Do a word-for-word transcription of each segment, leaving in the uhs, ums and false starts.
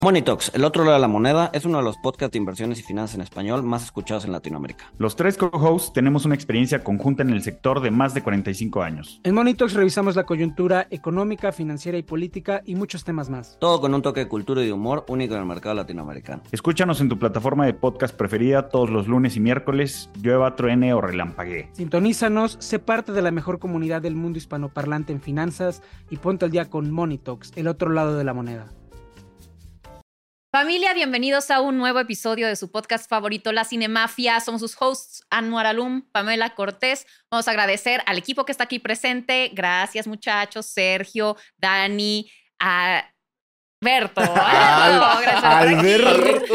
Money Talks, el otro lado de la moneda, es uno de los podcasts de inversiones y finanzas en español más escuchados en Latinoamérica. Los tres co-hosts tenemos una experiencia conjunta en el sector de más de cuarenta y cinco años. En Money Talks revisamos la coyuntura económica, financiera y política y muchos temas más. Todo con un toque de cultura y de humor único en el mercado latinoamericano. Escúchanos en tu plataforma de podcast preferida todos los lunes y miércoles, llueva, truene o relampaguee. Sintonízanos, sé parte de la mejor comunidad del mundo hispanoparlante en finanzas y ponte al día con Money Talks, el otro lado de la moneda. Familia, bienvenidos a un nuevo episodio de su podcast favorito, La Cinemafia. Somos sus hosts, Anwar Alum, Pamela Cortés. Vamos a agradecer al equipo que está aquí presente. Gracias, muchachos. Sergio, Dani, Alberto. Al, Gracias, Alberto.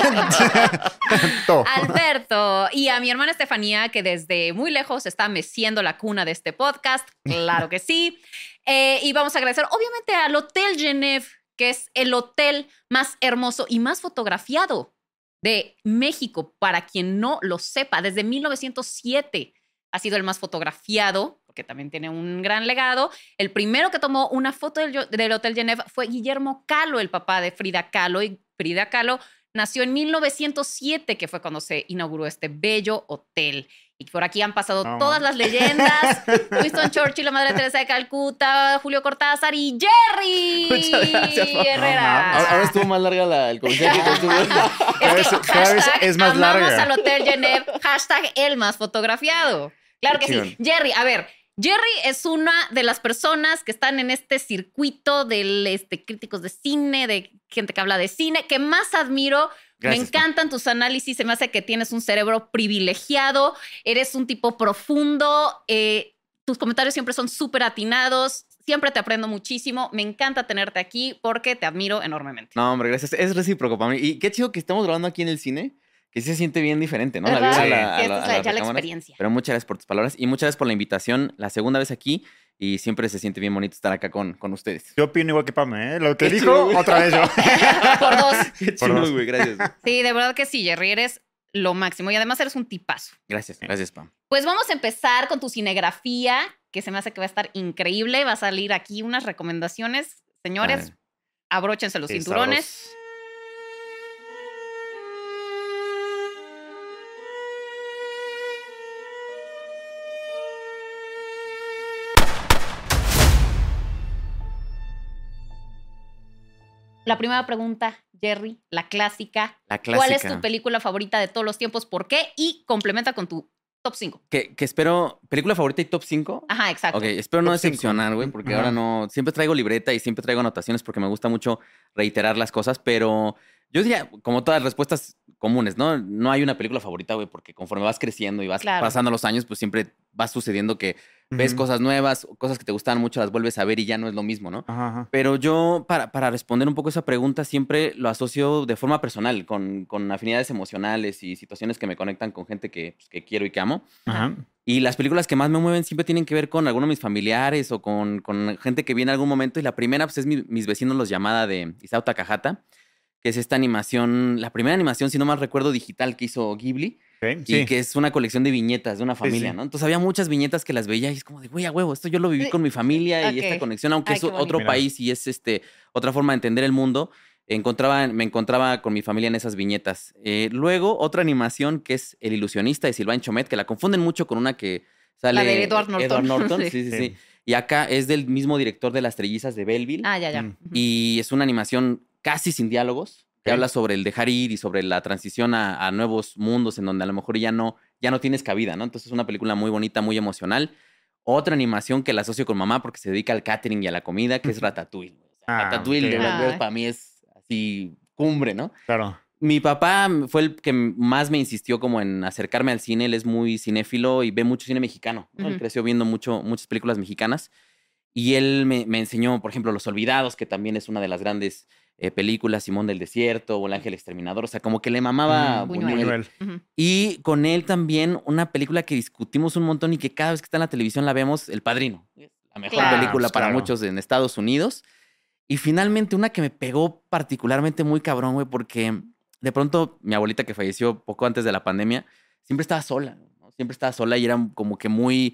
Alberto. Y a mi hermana Estefanía, que desde muy lejos está meciendo la cuna de este podcast. Claro que sí. Eh, y vamos a agradecer, obviamente, al Hotel Genève, que es el hotel más hermoso y más fotografiado de México. Para quien no lo sepa, desde mil novecientos siete ha sido el más fotografiado, porque también tiene un gran legado. El primero que tomó una foto del, del Hotel Genève fue Guillermo Kahlo, el papá de Frida Kahlo. Y Frida Kahlo nació en mil novecientos siete, que fue cuando se inauguró este bello hotel. Y por aquí han pasado no, todas las leyendas. Winston Churchill, la Madre Teresa de Calcuta, Julio Cortázar y Jerry Muchas gracias, Herrera. Ahora, ahora estuvo más larga la, el comercial que estuvo. Es que cada vez hashtag es más amamos larga. al Hotel Genève, hashtag el más fotografiado. Claro que sí. Jerry, a ver, Jerry es una de las personas que están en este circuito de este, críticos de cine, de gente que habla de cine, que más admiro. Gracias, me encantan tus análisis, se me hace que tienes un cerebro privilegiado, eres un tipo profundo, eh, tus comentarios siempre son súper atinados, siempre te aprendo muchísimo, me encanta tenerte aquí porque te admiro enormemente. No, hombre, gracias, es recíproco para mí. Y qué chido que estamos grabando aquí en el cine, que sí se siente bien diferente, ¿no? La ¿verdad? vibra Sí, a la, a sí, la, esta a es ya la cámaras. experiencia. Pero muchas gracias por tus palabras y muchas gracias por la invitación, la segunda vez aquí. Y siempre se siente bien bonito estar acá con, con ustedes. Yo opino igual que Pame, ¿eh? Lo que Qué dijo, chido, otra vez yo. Por dos. Qué chido, güey, gracias. Sí, de verdad que sí, Jerry, eres lo máximo. Y además eres un tipazo. Gracias, gracias, Pam. Pues vamos a empezar con tu cinegrafía, que se me hace que va a estar increíble. Va a salir aquí unas recomendaciones. Señores, abróchense los Sí, cinturones. sabroso. La primera pregunta, Jerry, la clásica. La clásica. ¿Cuál es tu película favorita de todos los tiempos? ¿Por qué? Y complementa con tu top cinco. Que, que espero, película favorita y top cinco. Ajá, exacto. Ok, espero no Top cinco. decepcionar, güey, porque Ajá. ahora no... Siempre traigo libreta y siempre traigo anotaciones porque me gusta mucho reiterar las cosas, pero yo diría, como todas las respuestas comunes, ¿no? No hay una película favorita, güey, porque conforme vas creciendo y vas Claro. pasando los años, pues siempre va sucediendo que ves Ujú. cosas nuevas, cosas que te gustaban mucho, las vuelves a ver y ya no es lo mismo, ¿no? Ajá, ajá. Pero yo, para, para responder un poco esa pregunta, siempre lo asocio de forma personal, con, con afinidades emocionales y situaciones que me conectan con gente que, pues, que quiero y que amo. Ajá. Y las películas que más me mueven siempre tienen que ver con alguno de mis familiares o con, con gente que viene en algún momento. Y la primera, pues, es mi- Mis vecinos los llamada de Isao Takahata, que es esta animación, la primera animación, si no mal recuerdo, digital que hizo Ghibli. Okay, Y sí. que es una colección de viñetas de una familia, sí. ¿no? Entonces había muchas viñetas que las veía y es como de, güey, a huevo, esto yo lo viví con mi familia y Ok. esta conexión, aunque Ay, es qué bonito. otro Mira. país y es este, otra forma de entender el mundo, encontraba, me encontraba con mi familia en esas viñetas. Eh, luego, otra animación que es El ilusionista de Sylvain Chomet, que la confunden mucho con una que sale... La de Edward Norton. Edward Norton, Sí. sí, sí, sí, Sí. Y acá es del mismo director de Las Trellizas de Belleville. Ah, ya, ya. Mm. Ujú. Y es una animación casi sin diálogos, que Ok. habla sobre el dejar ir y sobre la transición a, a nuevos mundos en donde a lo mejor ya no, ya no tienes cabida, ¿no? Entonces es una película muy bonita, muy emocional. Otra animación que la asocio con mamá porque se dedica al catering y a la comida, que es Ratatouille. O sea, Ah, Ratatouille de ok. las veces Ay. para mí es así cumbre, ¿no? Claro. Mi papá fue el que más me insistió como en acercarme al cine. Él es muy cinéfilo y ve mucho cine mexicano, ¿no? Él Ujú. creció viendo mucho, muchas películas mexicanas. Y él me, me enseñó, por ejemplo, Los Olvidados, que también es una de las grandes eh, películas, Simón del Desierto o El Ángel Exterminador. O sea, como que le mamaba Mm, Buñuel. Buñuel. Buñuel. Ujú. Y con él también una película que discutimos un montón y que cada vez que está en la televisión la vemos, El Padrino. La mejor Claro. película Pues, para claro. muchos en Estados Unidos. Y finalmente una que me pegó particularmente muy cabrón, güey, porque de pronto mi abuelita que falleció poco antes de la pandemia, siempre estaba sola, ¿no? Siempre estaba sola y era como que muy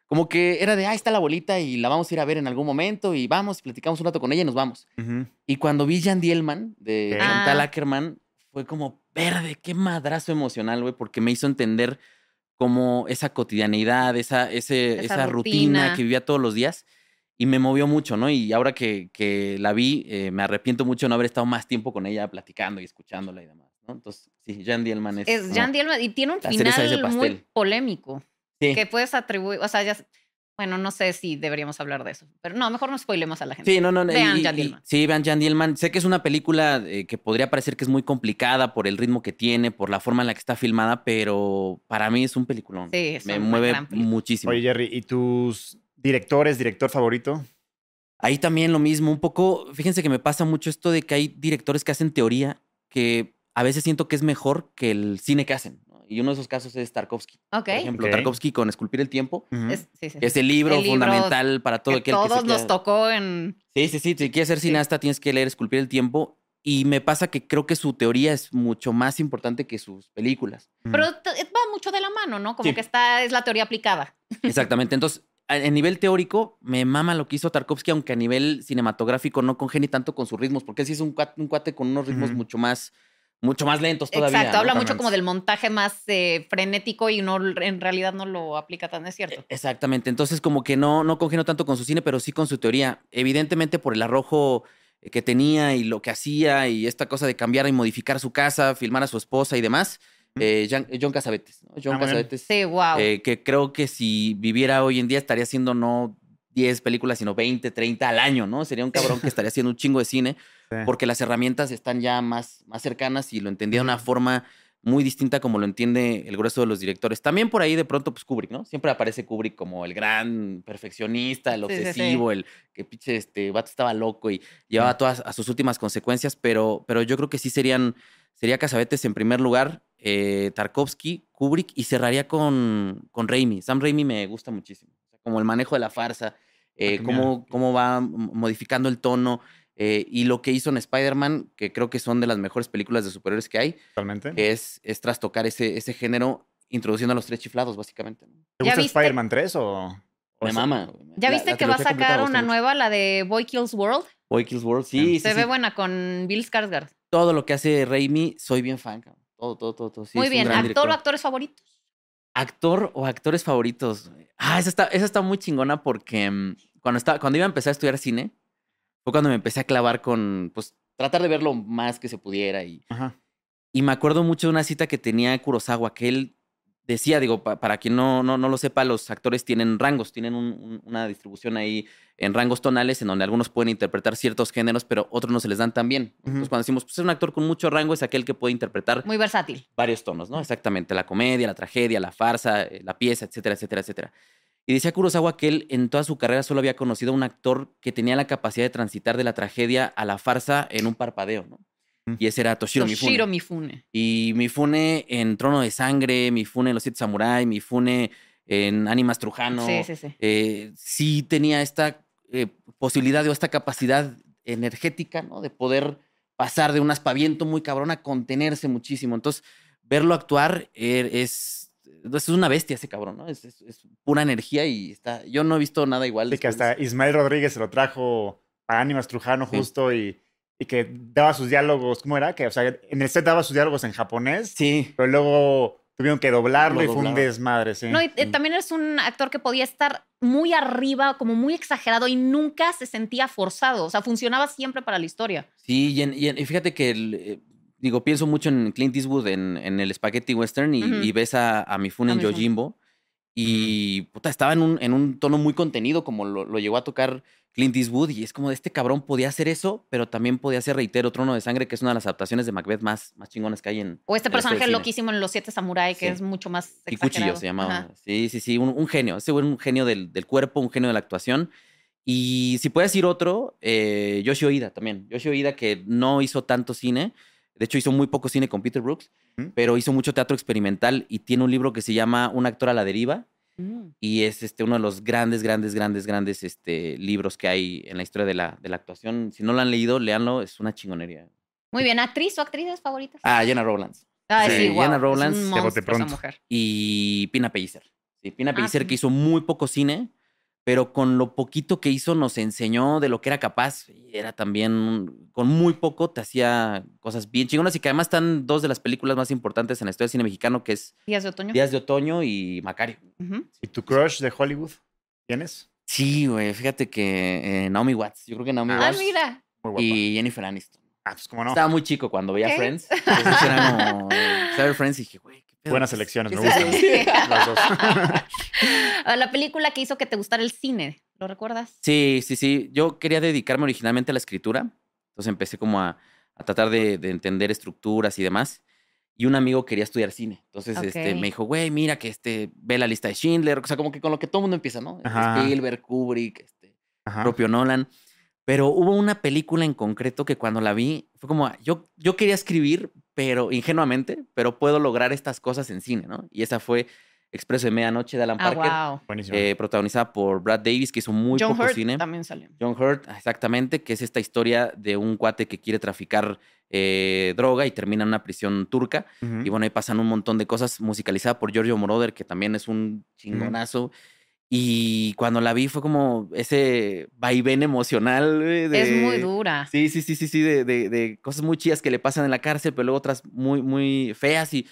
como que era de, ah, está la abuelita y la vamos a ir a ver en algún momento y vamos, platicamos un rato con ella y nos vamos. Ujú. Y cuando vi Jan Dielman de Ok. Chantal Ah. Ackerman, fue como, verde, qué madrazo emocional, güey, porque me hizo entender como esa cotidianidad, esa, ese, Esa esa rutina. rutina que vivía todos los días. Y me movió mucho, ¿no? Y ahora que, que la vi, eh, me arrepiento mucho de no haber estado más tiempo con ella platicando y escuchándola y demás, ¿no? Entonces, sí, Jan Dielman es. Es como Jan Dielman y tiene un la cereza de ese final muy pastel. polémico Sí. que puedes atribuir, o sea, ya, bueno, no sé si deberíamos hablar de eso, pero no, mejor no spoilemos a la gente. Sí, no, no. Vean y- Jan y- Dielman. Sí, vean Jan Dielman. Sé que es una película eh, que podría parecer que es muy complicada por el ritmo que tiene, por la forma en la que está filmada, pero para mí es un peliculón. Sí, es Me una mueve gran película. muchísimo. Oye, Jerry, ¿y tus directores, director favorito? Ahí también lo mismo, un poco, fíjense que me pasa mucho esto de que hay directores que hacen teoría que a veces siento que es mejor que el cine que hacen, ¿no? Y uno de esos casos es Tarkovsky. Ok. Por ejemplo, Ok. Tarkovsky con Esculpir el Tiempo, Ujú. Es, sí, sí, que es sí. el libro El libro fundamental para todo que aquel que se todos nos quiera- tocó en... Sí, sí, sí, si quieres ser Sí. cineasta tienes que leer Esculpir el Tiempo y me pasa que creo que su teoría es mucho más importante que sus películas. Pero t- va mucho de la mano, ¿no? Como Sí. que está, es la teoría aplicada. Exactamente. Entonces, a, a nivel teórico, me mama lo que hizo Tarkovsky, aunque a nivel cinematográfico no congenie tanto con sus ritmos, porque él sí es un cuate, un cuate con unos ritmos Ujú. mucho más, mucho más lentos todavía. Exacto, ¿no? habla mucho Totalmente. como del montaje más eh, frenético y no en realidad no lo aplica tan, es cierto. Exactamente. Entonces, como que no, no congenio tanto con su cine, pero sí con su teoría. Evidentemente, por el arrojo que tenía y lo que hacía y esta cosa de cambiar y modificar su casa, filmar a su esposa y demás. eh, Jan- John Cassavetes. ¿no? John Ah, muy bien. Cassavetes, Sí, wow. eh, que creo que si viviera hoy en día estaría haciendo no diez películas, sino veinte, treinta al año, ¿no? Sería un cabrón que estaría haciendo un chingo de cine Sí. porque las herramientas están ya más, más cercanas y lo entendía de una Ujú. forma muy distinta como lo entiende el grueso de los directores. También por ahí de pronto, pues Kubrick, ¿no? Siempre aparece Kubrick como el gran perfeccionista, el Sí, sí, sí. obsesivo, el que pinche este vato estaba loco y llevaba Sí. todas a sus últimas consecuencias, pero, pero yo creo que sí serían, sería Cassavetes en primer lugar, eh, Tarkovsky, Kubrick y cerraría con, con Raimi. Sam Raimi me gusta muchísimo. O sea, como el manejo de la farsa, eh, Ah, cómo, cómo va m- modificando el tono. eh, y lo que hizo en Spider-Man, que creo que son de las mejores películas de superhéroes que hay, Totalmente. que es, es trastocar ese, ese género introduciendo a los tres chiflados, básicamente. ¿no? ¿Te ¿Ya gusta viste? Spider-Man tres o...? o Me sea, mama. ¿Ya La- viste la que va a trilogía completa sacar me gusta una mucho. nueva, la de Boy Kills World? Boy Kills World, sí, sí, Se sí. ve buena con Bill Skarsgård. Todo lo que hace Raimi, soy bien fan, cabrón. Todo, todo, todo, todo. Sí, Muy es un bien. gran ¿Actor director. o actores favoritos? ¿Actor o actores favoritos? Ah, esa está, esa está muy chingona porque mm, cuando, estaba, cuando iba a empezar a estudiar cine, fue cuando me empecé a clavar con, pues, tratar de ver lo más que se pudiera. Y, Ajá. y me acuerdo mucho de una cita que tenía Kurosawa, que él decía, digo, pa- para quien no, no, no lo sepa, los actores tienen rangos, tienen un- un- una distribución ahí en rangos tonales en donde algunos pueden interpretar ciertos géneros, pero otros no se les dan tan bien. Entonces, Ujú. cuando decimos, pues es un actor con mucho rango, es aquel que puede interpretar Muy versátil. varios tonos, ¿no? Exactamente, la comedia, la tragedia, la farsa, eh, la pieza, etcétera, etcétera, etcétera. Y decía Kurosawa que él en toda su carrera solo había conocido a un actor que tenía la capacidad de transitar de la tragedia a la farsa en un parpadeo, ¿no? Mm. Y ese era Toshiro Mifune. Toshiro Mifune. Y Mifune en Trono de Sangre, Mifune en Los Siete Samurai, Mifune en Ánimas Trujano. Sí, sí, sí. eh, sí tenía esta eh, posibilidad o esta capacidad energética, ¿no? De poder pasar de un aspaviento muy cabrón a contenerse muchísimo. Entonces, verlo actuar eh, es, es una bestia ese cabrón, ¿no? Es, es- es pura energía y está. Yo no he visto nada igual. Sí, que después de hasta Ismael Rodríguez se lo trajo a Ánimas Trujano Sí. justo y, y que daba sus diálogos, ¿cómo era? Que, o sea, en el set daba sus diálogos en japonés, Sí. pero luego tuvieron que doblarlo Lo y fue un doblaron. desmadre, sí. No, y eh, también eres un actor que podía estar muy arriba, como muy exagerado y nunca se sentía forzado. O sea, funcionaba siempre para la historia. Sí, y, en- y en- y fíjate que, el, eh, digo, pienso mucho en Clint Eastwood en, en el Spaghetti Western y, Ujú. y ves a, a Mifune A en Mifune. Yojimbo y puta, estaba en un, en un tono muy contenido como lo, lo llegó a tocar Clint Eastwood y es como de este cabrón podía hacer eso, pero también podía hacer, reitero, Trono de Sangre, que es una de las adaptaciones de Macbeth más, más chingonas que hay en O este en la historia personaje del cine. loquísimo en Los Siete Samurai, que Sí. es mucho más Kikuchi exagerado. yo se llamaba. Ajá. Sí, sí, sí, un, un genio. Ese güey era un genio del, del cuerpo, un genio de la actuación. Y si puedes decir otro, eh, Yoshi Oida también. Yoshi Oida que no hizo tanto cine. De hecho, hizo muy poco cine con Peter Brooks, Ujú. pero hizo mucho teatro experimental y tiene un libro que se llama Un actor a la deriva. Mm. Y es este, uno de los grandes, grandes, grandes, grandes este, libros que hay en la historia de la, de la actuación. Si no lo han leído, léanlo. Es una chingonería. Muy bien. ¿Actriz o actrices favoritas? Ah, Jenna Rowlands. Ay, sí, sí, Jenna wow. Rowlands, Es un de bote monstruo esa pronto. mujer. Y Pina Pellicer. Sí, Pina Ah, Pellicer, sí. que hizo muy poco cine, pero con lo poquito que hizo nos enseñó de lo que era capaz. Y era también, con muy poco, te hacía cosas bien chingonas y que además están dos de las películas más importantes en la historia del cine mexicano, que es Días de otoño. Días de Otoño y Macario. Ujú. ¿Y tu crush de Hollywood? ¿Tienes? Sí, güey, fíjate que eh, Naomi Watts. Yo creo que Naomi Ah, Ah, Watts mira. Muy guapa. y Jennifer Aniston. Ah, pues cómo no. Estaba muy chico cuando veía Ok. Friends. Entonces era como... empecé a ver Friends y dije, güey, qué pedo. Buenas elecciones, me Sí, gustan. sí, sí. Las dos. Ah, La película que hizo que te gustara el cine, ¿lo recuerdas? Sí, sí, sí. Yo quería dedicarme originalmente a la escritura. Entonces empecé como a, a tratar de, de entender estructuras y demás. Y un amigo quería estudiar cine. Entonces este, Ok. me dijo, güey, mira que este, ve la lista de Schindler. O sea, como que con lo que todo el mundo empieza, ¿no? Ajá. Spielberg, Kubrick, este, Ajá. propio Nolan. Pero hubo una película en concreto que cuando la vi fue como, yo, yo quería escribir, pero ingenuamente, pero puedo lograr estas cosas en cine, ¿no? Y esa fue Expreso de Medianoche de Alan Ah, Parker, wow. Buenísimo. eh, protagonizada por Brad Davis, que hizo muy John poco Hurt cine. también salió. John Hurt, exactamente, que es esta historia de un cuate que quiere traficar eh, droga y termina en una prisión turca. Ujú. Y bueno, ahí pasan un montón de cosas, musicalizada por Giorgio Moroder, que también es un chingonazo. Y cuando la vi fue como ese vaivén emocional. güey, de- Es muy dura. Sí, sí, sí, sí, sí, de, de- de cosas muy chidas que le pasan en la cárcel, pero luego otras muy, muy feas. Y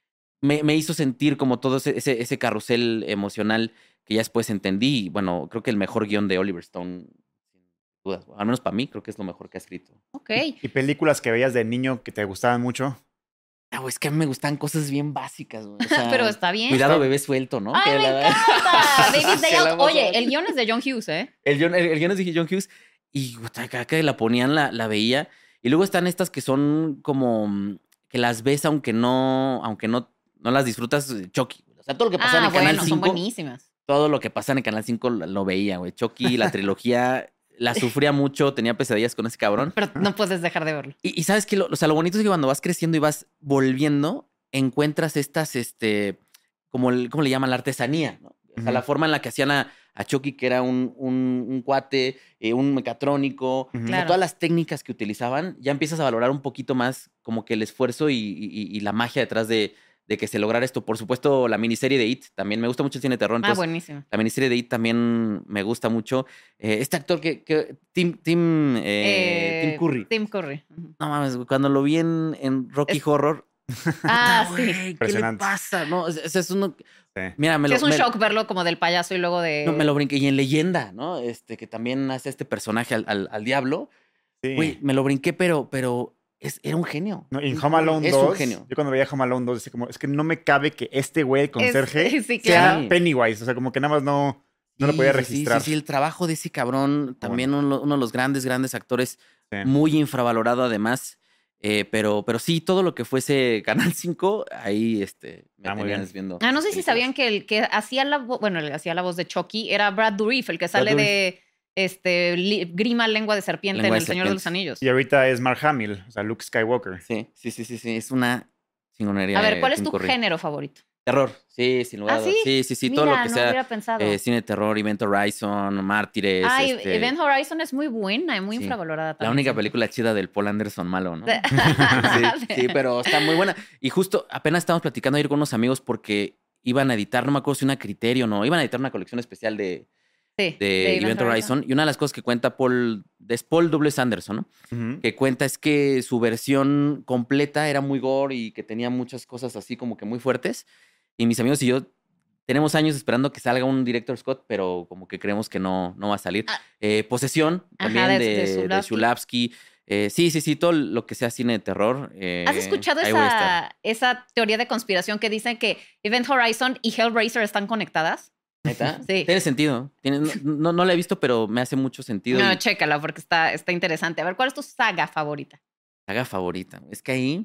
me, me hizo sentir como todo ese, ese, ese carrusel emocional que ya después entendí. Y bueno, creo que el mejor guión de Oliver Stone, sin dudas. Al menos para mí, creo que es lo mejor que ha escrito. Ok. ¿Y películas que veías de niño que te gustaban mucho? Ah, güey, es que a mí me gustan cosas bien básicas, güey. O sea, Pero está bien. Cuidado, bebé suelto, ¿no? ¡Ay, Que me la- encanta! David Que la Dale. Oye, emoción. el guión es de John Hughes, ¿eh? El guión, el, el guión es de John Hughes y puta, cada que la ponían la, la veía. Y luego están estas que son como mm, que las ves aunque no, aunque no, no las disfrutas, eh, Chucky. O sea, todo lo que pasaba Ah, en Canal bueno, son cinco, buenísimas. todo lo que pasaba en Canal cinco lo, lo veía, güey. Chucky, la trilogía, la sufría mucho, tenía pesadillas con ese cabrón. Pero no puedes dejar de verlo. Y, y sabes que lo, o sea, lo bonito es que cuando vas creciendo y vas volviendo, encuentras estas, este, como, el- ¿cómo le llaman? La artesanía, ¿no? O sea, Ujú. la forma en la que hacían a, a Chucky, que era un, un, un cuate, eh, un mecatrónico, Ujú. o sea, Claro. todas las técnicas que utilizaban, ya empiezas a valorar un poquito más como que el esfuerzo y, y- y la magia detrás de, de que se lograra esto. Por supuesto, la miniserie de It, también me gusta mucho el cine de terror, Ah, entonces buenísimo. la miniserie de It también me gusta mucho. Eh, este actor que, que Tim, Tim, eh, Tim Eh, Curry. Tim Curry. Ujú. No mames, güey, cuando lo vi en, en Rocky Es- Horror. Ah, puta, güey, sí. ¿Qué le Impresionante. pasa? No, es, es- es uno. Sí. Mira, me Sí, lo, es un me- shock verlo como del payaso y luego de... no, me lo brinqué. Y en Leyenda, ¿no? Este, que también hace este personaje al, al- al diablo. Sí. Güey, me lo brinqué, pero, pero es, era un genio. No, y en Home Alone es dos, un genio. yo cuando veía Home Alone dos, decía como, es que no me cabe que este güey, el conserje, Es- sí, sea claro. Pennywise. O sea, como que nada más no, no lo Sí, podía sí, registrar. Sí, sí, el trabajo de ese cabrón, también uno, uno de los grandes, grandes actores, Sí. muy infravalorado además. Eh, pero, pero sí, todo lo que fuese Canal cinco, ahí este, me Ah, muy tenías bien. viendo. Ah, no sé si películas. sabían que el que hacía la voz, bueno, el que hacía la voz de Chucky era Brad Dourif, el que sale Dourif. de este li- Grima Lengua de Serpiente Lengua en de El Señor de los Serpiente. Anillos. Y ahorita es Mark Hamill, o sea, Luke Skywalker. Sí, sí, sí, sí, sí, es una chingonería. A ver, de ¿cuál es Tim tu Curry. género favorito? Terror, sí, sin lugar a ¿Ah, dudas. sí? Sí, sí, sí, Mira, todo lo que no sea hubiera pensado. eh, cine de terror, Event Horizon, Mártires. Ay, este, Event Horizon es muy buena y muy sí. infravalorada La también. única siento. película chida del Paul Anderson malo, ¿no? De- Sí, sí, pero está muy buena. Y justo apenas estábamos platicando ayer con unos amigos porque iban a editar, no me acuerdo si una criterio o no, iban a editar una colección especial de, Sí, de Event Horizon. Y una de las cosas que cuenta Paul, es Paul W. Anderson, ¿no? Ujú. Que cuenta es que su versión completa era muy gore y que tenía muchas cosas así como que muy fuertes. Y mis amigos y yo tenemos años esperando que salga un director Scott, pero como que creemos que no, no va a salir. Ah. Eh, Posesión, Ajá, también de- de, de de Zulawski. Zulawski. Eh, sí, sí, sí, todo lo que sea cine de terror. eh, ¿Has escuchado ahí voy a estar. esa, esa teoría de conspiración que dice que Event Horizon y Hellraiser están conectadas? ¿Neta? Sí. Tiene sentido. Tiene, no, no, no la he visto, pero me hace mucho sentido. No, y chécala porque está, está interesante. A ver, ¿cuál es tu saga favorita? saga favorita. Es que ahí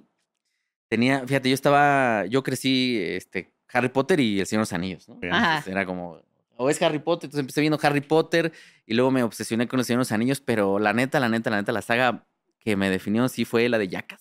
tenía, fíjate, yo estaba, yo crecí, este, Harry Potter y El Señor de los Anillos, ¿no? Bien. Ajá. Entonces era como, o es Harry Potter, entonces empecé viendo Harry Potter y luego me obsesioné con El Señor de los Anillos, pero la neta, la neta, la neta, la saga que me definió sí fue la de Jackass.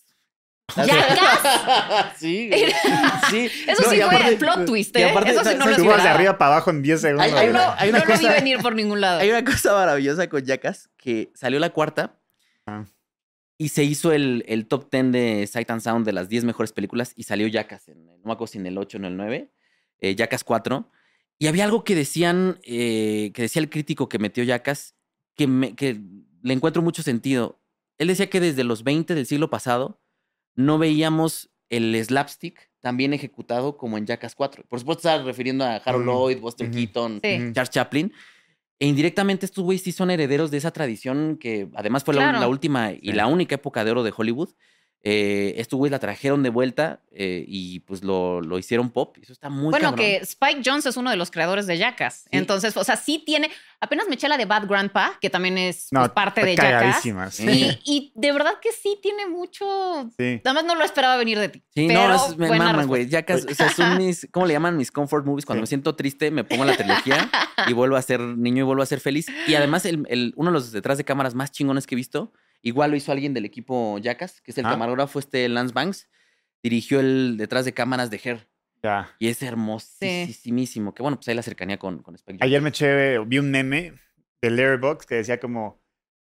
¿Jackass? Sí, güey. Sí. Eso No, sí y fue aparte- plot twist, y ¿eh? aparte, Eso sí ¿sabes no lo qué? Tú vas de esperaba. arriba para abajo en diez segundos. Hay- hay güey. una- hay una no lo vi cosa- venir por ningún lado. Hay una cosa maravillosa con Jackass, que salió la cuarta Ah. y se hizo el, el top ten de Sight and Sound de las diez mejores películas y salió Jackass, en el, no me acuerdo si en el ocho o en el nueve, eh, Jackass cuatro. Y había algo que decían, eh, que decía el crítico que metió Jackass, que, me, que le encuentro mucho sentido. Él decía que desde los veinte del siglo pasado no veíamos el slapstick tan bien ejecutado como en Jackass cuatro. Por supuesto, estaba refiriendo a Harold Mm. Lloyd, Buster Ujú. Keaton, Sí. Charles Chaplin. E indirectamente estos güeyes sí son herederos de esa tradición que además fue la, Claro. la última y Sí. la única época de oro de Hollywood. Eh, estos güeyes la trajeron de vuelta eh, y pues lo, lo hicieron pop. Eso está muy Bueno, cabrón. que Spike Jonze es uno de los creadores de Jackass. Sí. Entonces, o sea, sí tiene. Apenas me eché la de Bad Grandpa, que también es No, pues, parte está de Jackass. cagadísima, sí. Y, y de verdad que sí tiene mucho. Sí. Nada más no lo esperaba venir de ti. Sí, pero no, es, me buena maman, güey. respuesta. Jackass, o sea, son mis, ¿cómo le llaman? Mis comfort movies. Cuando Sí. me siento triste, me pongo la trilogía y vuelvo a ser niño y vuelvo a ser feliz. Y además, el, el- uno de los detrás de cámaras más chingones que he visto, igual lo hizo alguien del equipo Jackass, que es el Ah. camarógrafo este Lance Banks. Dirigió el detrás de cámaras de Her. Ya. Y es hermosísimo. Que bueno, pues ahí la cercanía con, con Spike Jonze. Ayer me eché, vi un meme de Letterboxd que decía como,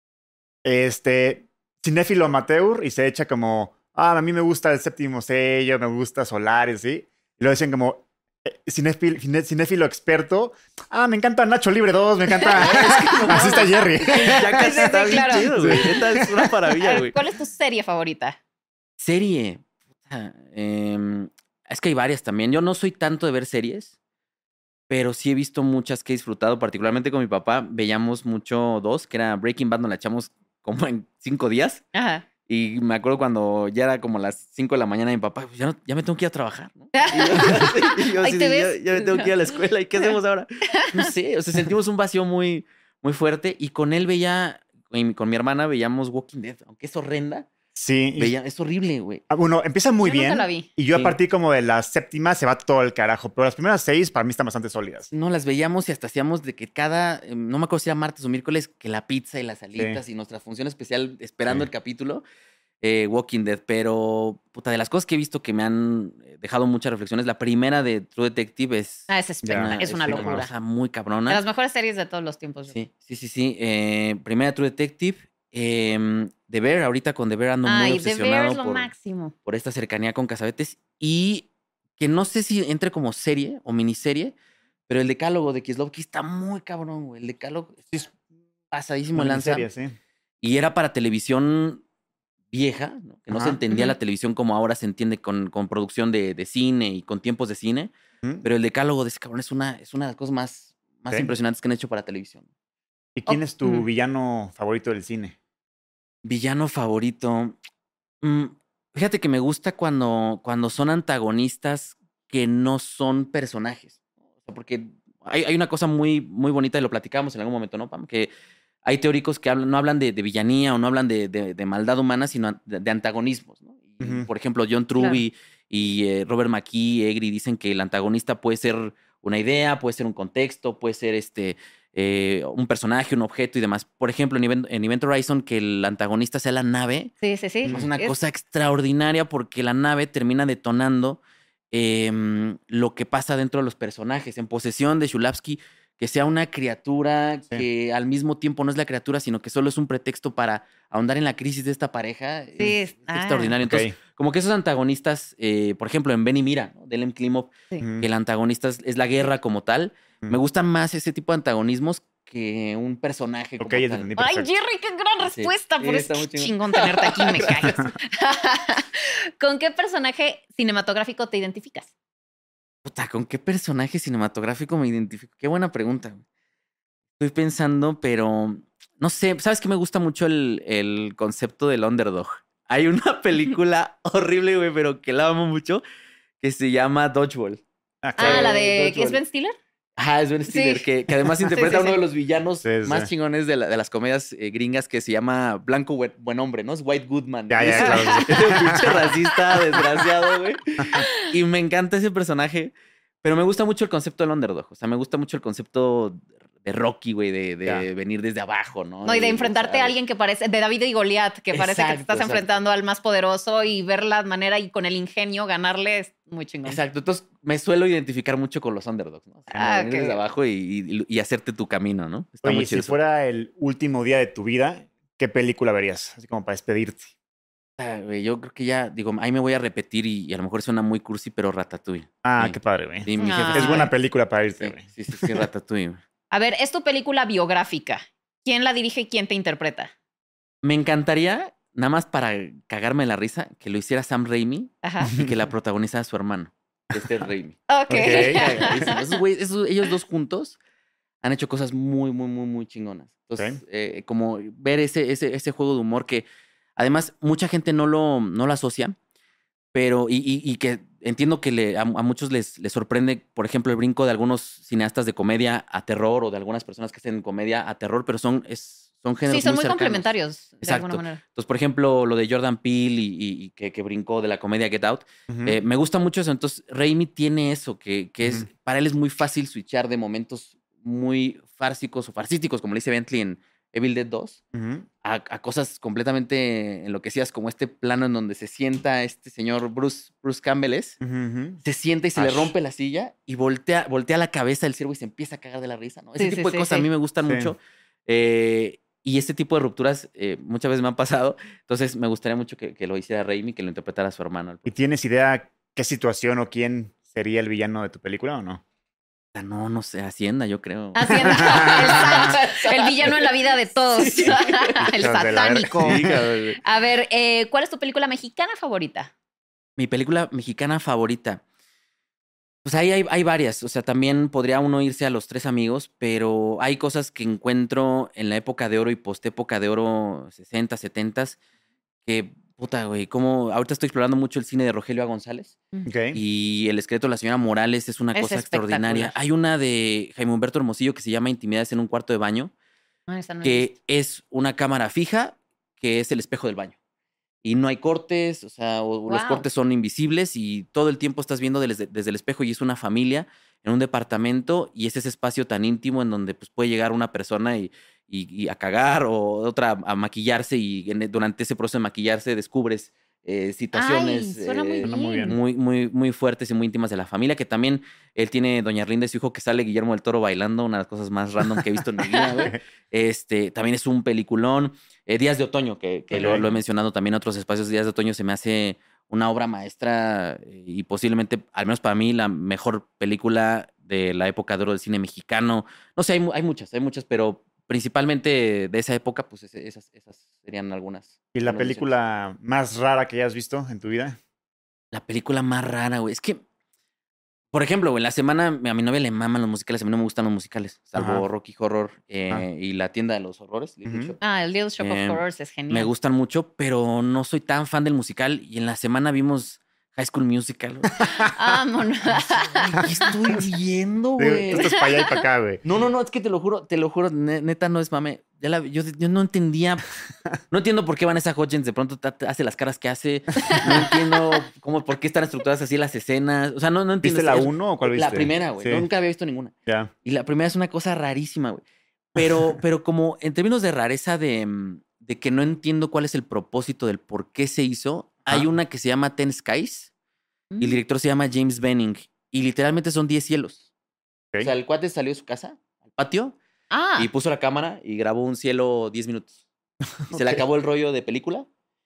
este, cinéfilo amateur y se echa como, ah, a mí me gusta el séptimo sello, me gusta Solaris, ¿sí? Y lo decían como, eh, cinéfilo, ciné- cinéfilo experto, ah, me encanta Nacho Libre dos, me encanta... Así está Jerry. Jackass Sí, sí, está sí, bien claro. chido, güey. Neta, es una A maravilla, ver, güey. ¿cuál es tu serie favorita? Serie. Puta, em, es que hay varias también. Yo no soy tanto de ver series, pero sí he visto muchas que he disfrutado, particularmente con mi papá. Veíamos mucho dos, que era Breaking Bad, nos la echamos como en cinco días. Ajá. Y me acuerdo cuando ya era como las cinco de la mañana, mi papá, pues ya, no- ya me tengo que ir a trabajar, ¿no? Y yo, y yo Ahí así te de, ves. Ya, ya me tengo que ir a la escuela, ¿y qué hacemos ahora? No sé, o sea, sentimos un vacío muy, muy fuerte. Y con él veía, y con mi hermana veíamos Walking Dead, aunque es horrenda, Sí. y- veía, es horrible, güey. ah, bueno, empieza muy Yo nunca bien. la vi. Y yo Sí. a partir como de la séptima se va todo el carajo. Pero las primeras seis para mí están bastante sólidas. No, las veíamos y hasta hacíamos de que cada, eh, no me acuerdo si era martes o miércoles, que la pizza y las alitas y nuestra función especial esperando Sí. el capítulo, eh, Walking Dead. Pero, puta, de las cosas que he visto que me han eh, dejado muchas reflexiones, la primera de True Detective es, Ah, es, espectacular, Ya, es una sí, una locura. cosa muy De cabrona. las mejores series de todos los tiempos. Sí, sí, sí, sí. Eh, primera True Detective. Eh, The Bear, ahorita con The Bear ando muy Ay, The Bear obsesionado es lo por, máximo. por esta cercanía con Casabetes. Y que no sé si entre como serie o miniserie, pero el decálogo de Kieslowski está muy cabrón, güey. El decálogo es pasadísimo el Una lanza. miniserie, sí. Y era para televisión vieja, ¿no? Que no se Ajá. entendía la Ujú. televisión como ahora se entiende con, con producción de, de cine y con tiempos de cine. Ujú. Pero el decálogo de ese cabrón es una, es una de las cosas más, más Sí. impresionantes que han hecho para televisión. ¿Y quién Oh, es tu ujú. villano favorito del cine? Villano favorito. Mm, fíjate que me gusta cuando, cuando son antagonistas que no son personajes. O sea, porque hay, hay una cosa muy, muy bonita, y lo platicábamos en algún momento, ¿no, Pam? Que hay teóricos que hablan, no hablan de, de villanía o no hablan de, de- de maldad humana, sino de, de antagonismos, ¿no? Y, Ujú. Por ejemplo, John Truby y eh, Robert McKee, Egri, dicen que el antagonista puede ser una idea, puede ser un contexto, puede ser este, eh, un personaje, un objeto y demás. Por ejemplo, en Event, en Event Horizon, que el antagonista sea la nave, Sí, sí, sí. es una Es- cosa extraordinaria porque la nave termina detonando em, lo que pasa dentro de los personajes. En posesión de Shulavsky, que sea una criatura Sí. que al mismo tiempo no es la criatura, sino que solo es un pretexto para ahondar en la crisis de esta pareja. Sí, es, es ah. extraordinario. Entonces, Ok. como que esos antagonistas, eh, por ejemplo, en Ben y Mira, ¿no? de Elem Klimov, Sí. Ujú. que el antagonista es, es la guerra como tal. Ujú. Me gustan más ese tipo de antagonismos que un personaje como Ok, ya te tal. entendí. Ay, Perfecto. Jerry, qué gran Sí. respuesta. Sí, Por está eso muy qué chingón. chingón tenerte aquí, me caes. ¿Con qué personaje cinematográfico te identificas? Puta, ¿con qué personaje cinematográfico me identifico? Qué buena pregunta. Estoy pensando, pero no sé, ¿sabes qué? Me gusta mucho el, el concepto del underdog. Hay una película horrible, güey, pero que la amo mucho, que se llama Dodgeball. Ah, Ah, claro. la de... Dodgeball. ¿Es Ben Stiller? Ah, es Ben Stiller, Sí. que, que además Sí, interpreta sí, a uno sí. de los villanos Sí, sí. más chingones de, la- de las comedias eh, gringas, que se llama Blanco Buen, Buen Hombre, ¿no? Es White Goodman. Ya, ya, Es- claro, sí. es un pinche racista, desgraciado, güey. Y me encanta ese personaje, pero me gusta mucho el concepto del underdog. O sea, me gusta mucho el concepto de Rocky, güey, de, de Ya. venir desde abajo, ¿no? No, y de Y, o enfrentarte sea, a alguien que parece... De David y Goliat, que parece que te Exacto, estás exacto. enfrentando al más poderoso y ver la manera y con el ingenio ganarle es muy chingón. Exacto. Entonces, me suelo identificar mucho con los underdogs, ¿no? O sea, Ah, venir qué desde bien. abajo y, y- y hacerte tu camino, ¿no? Está Oye, muy si chido eso. fuera el último día de tu vida, ¿qué película verías? Así como para despedirte. Ah, güey, yo creo que ya, digo, ahí me voy a repetir y, y a lo mejor suena muy cursi, pero Ratatouille. Ah, Sí. qué padre, güey. Sí, mi jefe Ah. Es sí- buena película para irte, Sí, güey. sí, sí, sí, Ratatouille. güey. A ver, es tu película biográfica. ¿Quién la dirige y quién te interpreta? Me encantaría, nada más para cagarme la risa, que lo hiciera Sam Raimi Ajá. y que la protagonizara su hermano, este es Raimi. Ok. Ok. Cagadísimo. Esos güey- esos- ellos dos juntos han hecho cosas muy, muy, muy, muy chingonas. Entonces, Ok. eh, como ver ese, ese, ese juego de humor que además mucha gente no lo, no lo asocia, pero y, y- y que entiendo que le- a, a muchos les, les sorprende, por ejemplo, el brinco de algunos cineastas de comedia a terror o de algunas personas que hacen comedia a terror, pero son, es, son géneros Sí, son muy cercanos. complementarios de Exacto. alguna manera. Entonces, por ejemplo, lo de Jordan Peele y, y- y que, que brincó de la comedia Get Out, Ujú. eh, me gusta mucho eso. Entonces, Raimi tiene eso, que, que es, Ujú. para él es muy fácil switchar de momentos muy fársicos o farcísticos, como le dice Bentley en Evil Dead dos, Ujú. a, a cosas completamente enloquecidas, como este plano en donde se sienta este señor Bruce, Bruce Campbell es, Ujú, ujú. se sienta y se le Ash. rompe la silla y voltea, voltea la cabeza del ciervo y se empieza a cagar de la risa, ¿no? Ese Sí, sí, tipo de sí, cosas sí. a mí me gustan Sí. mucho. eh, y este tipo de rupturas eh, muchas veces me han pasado. Entonces me gustaría mucho que, que lo hiciera Raimi, que lo interpretara a su hermano. ¿Y tienes idea qué situación o quién sería el villano de tu película o no? No, no sé, Hacienda, yo creo. Hacienda. Exacto. El villano en la vida de todos. El Hijos de la verga. satánico. Sí, cabrón. A ver, eh, ¿cuál es tu película mexicana favorita? Mi película mexicana favorita. Pues ahí hay, hay varias. O sea, también podría uno irse a Los Tres Amigos, pero hay cosas que encuentro en la época de oro y post-época de oro, sesenta, setenta, que, puta, güey, como ahorita estoy explorando mucho el cine de Rogelio A. González Ok. y El esqueleto de la señora Morales es una Es cosa extraordinaria. espectacular. Hay una de Jaime Humberto Hermosillo que se llama Intimidades en un cuarto de baño, Ah, esa no la he visto. que es una cámara fija que es el espejo del baño. Y no hay cortes, o sea, o- los Wow. cortes son invisibles y todo el tiempo estás viendo desde, desde el espejo y es una familia en un departamento y es ese espacio tan íntimo en donde pues, puede llegar una persona y, y- y a cagar o otra a maquillarse y en- durante ese proceso de maquillarse descubres eh, situaciones Ay, suena muy eh, Suena muy bien. bien. muy, muy, muy fuertes y muy íntimas de la familia, que también él tiene Doña Arlinda y su hijo que sale Guillermo del Toro bailando, una de las cosas más random que he visto en mi vida, güey. Este, también es un peliculón. Eh, Días de Otoño, que, que lo, Ok. lo he mencionado también en otros espacios. Días de Otoño se me hace una obra maestra eh, y posiblemente, al menos para mí, la mejor película de la época de oro del cine mexicano. No sé, hay, mu- hay muchas, hay muchas, pero principalmente de esa época, pues ese- esas, esas serían algunas. ¿Y la algunas menciones. película más rara que hayas visto en tu vida? La película más rara, güey. Es que, por ejemplo, güey, en la semana a mi novia le maman los musicales, a mí no me gustan los musicales, salvo Ajá. Rocky Horror eh, Ajá. y La Tienda de los Horrores. Little Ujú. Shop. Ah, el Little Shop Eh, of Horrors es genial. Me gustan mucho, pero no soy tan fan del musical. Y en la semana vimos High School Musical. güey. Vámonos. Güey, ¿qué estoy viendo, Digo, güey? tú estás para allá y para acá, güey. No, no, no, es que te lo juro, te lo juro, ne- neta no es mame. Ya la- yo, yo no entendía, no entiendo por qué Vanessa Hudgens de pronto ta- hace las caras que hace. No entiendo cómo, por qué están estructuradas así las escenas. O sea, no, no entiendo. ¿Viste la Es- uno o cuál La viste? primera, güey. Sí. No, nunca había visto ninguna. Ya. Y la primera es una cosa rarísima, güey. Pero, pero como en términos de rareza de, mm, de que no entiendo cuál es el propósito del por qué se hizo, hay Ah. una que se llama Ten Skies Mm. y el director se llama James Benning. Y literalmente son diez cielos. Ok. O sea, el cuate salió de su casa al patio Ah, y puso la cámara y grabó un cielo diez minutos. Y se le Ok. acabó el rollo de película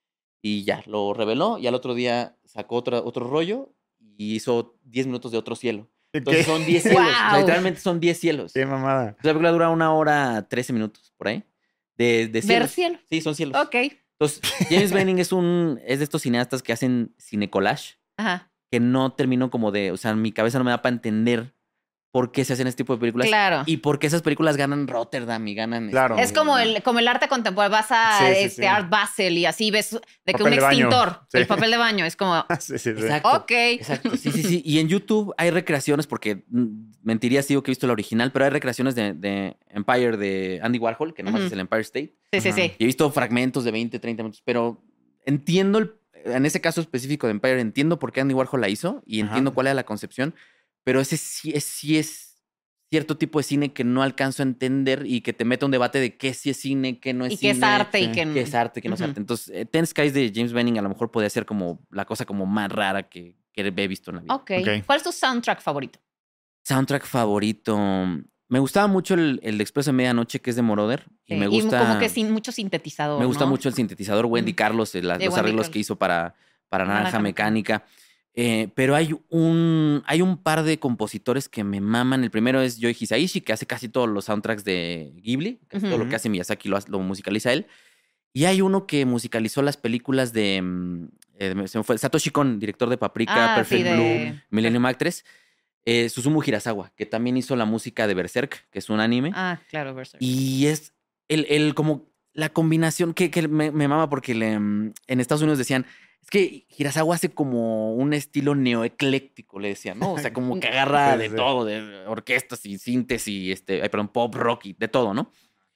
y ya, lo reveló y al otro día sacó otro, otro rollo y hizo diez minutos de otro cielo. Entonces ¿Qué? son diez cielos. O sea, Guau. literalmente son diez cielos. Qué mamada. La película dura una hora trece minutos, por ahí. De, de ver cielos. cielo. Sí, son cielos. Ok. Entonces, James Benning es un es de estos cineastas que hacen cinecollage, Ajá. que no termino como de, o sea, mi cabeza no me da para entender por qué se hacen este tipo de películas Claro. y por qué esas películas ganan Rotterdam y ganan Claro. este, Es como el, como el arte contemporáneo. Vas a Sí, sí, este sí. Art Basel y así ves de que Papel un de baño. extintor, Sí. el papel de baño, es como, Sí, sí, sí. Exacto. ok. Exacto, sí, sí, sí. Y en YouTube hay recreaciones, porque mm, mentiría si digo que he visto la original, pero hay recreaciones de, de Empire de Andy Warhol, que nomás Ujú. es el Empire State. Sí, sí, Ajá. sí. Y he visto fragmentos de veinte, treinta minutos, pero entiendo, el- en ese caso específico de Empire, entiendo por qué Andy Warhol la hizo y Ajá. entiendo cuál era la concepción, pero ese sí es, sí es cierto tipo de cine que no alcanzo a entender y que te mete a un debate de qué sí es cine, qué no es Y cine. que es arte y sí. que... Qué es arte, qué no es Ujú. arte. Entonces, eh, Ten Skies de James Benning a lo mejor podría ser como la cosa como más rara que, que he visto en la vida. Ok. Ok. ¿Cuál es tu soundtrack favorito? Soundtrack favorito. me gustaba mucho el, el de Expreso de Medianoche, que es de Moroder. Sí, Y me gusta. como que sin mucho sintetizador. Me gusta ¿no? mucho el sintetizador. Wendy Mm. Carlos, eh, la- De los Wendy arreglos Carlos. que hizo para, para Naranja, Naranja Mecánica. Eh, pero hay un, hay un par de compositores que me maman. El primero es Yoji Hisaishi, que hace casi todos los soundtracks de Ghibli. Casi Ujú. todo lo que hace Miyazaki lo, hace- lo musicaliza él. Y hay uno que musicalizó las películas de. mm, eh, se me fue, Satoshi Kon, director de Paprika, Ah, sí, Perfect de- Blue, Millennium Actress. Eh, Susumu Hirasawa, que también hizo la música de Berserk, que es un anime. Ah, claro, Berserk. Y es el, el como la combinación que, que me, me mama porque le, mm, en Estados Unidos decían, es que Hirasawa hace como un estilo neoecléctico, le decían, ¿no? O sea, como que agarra Sí, de sí. todo, de orquestas y sintes y este, ay, perdón, pop, rock y de todo, ¿no?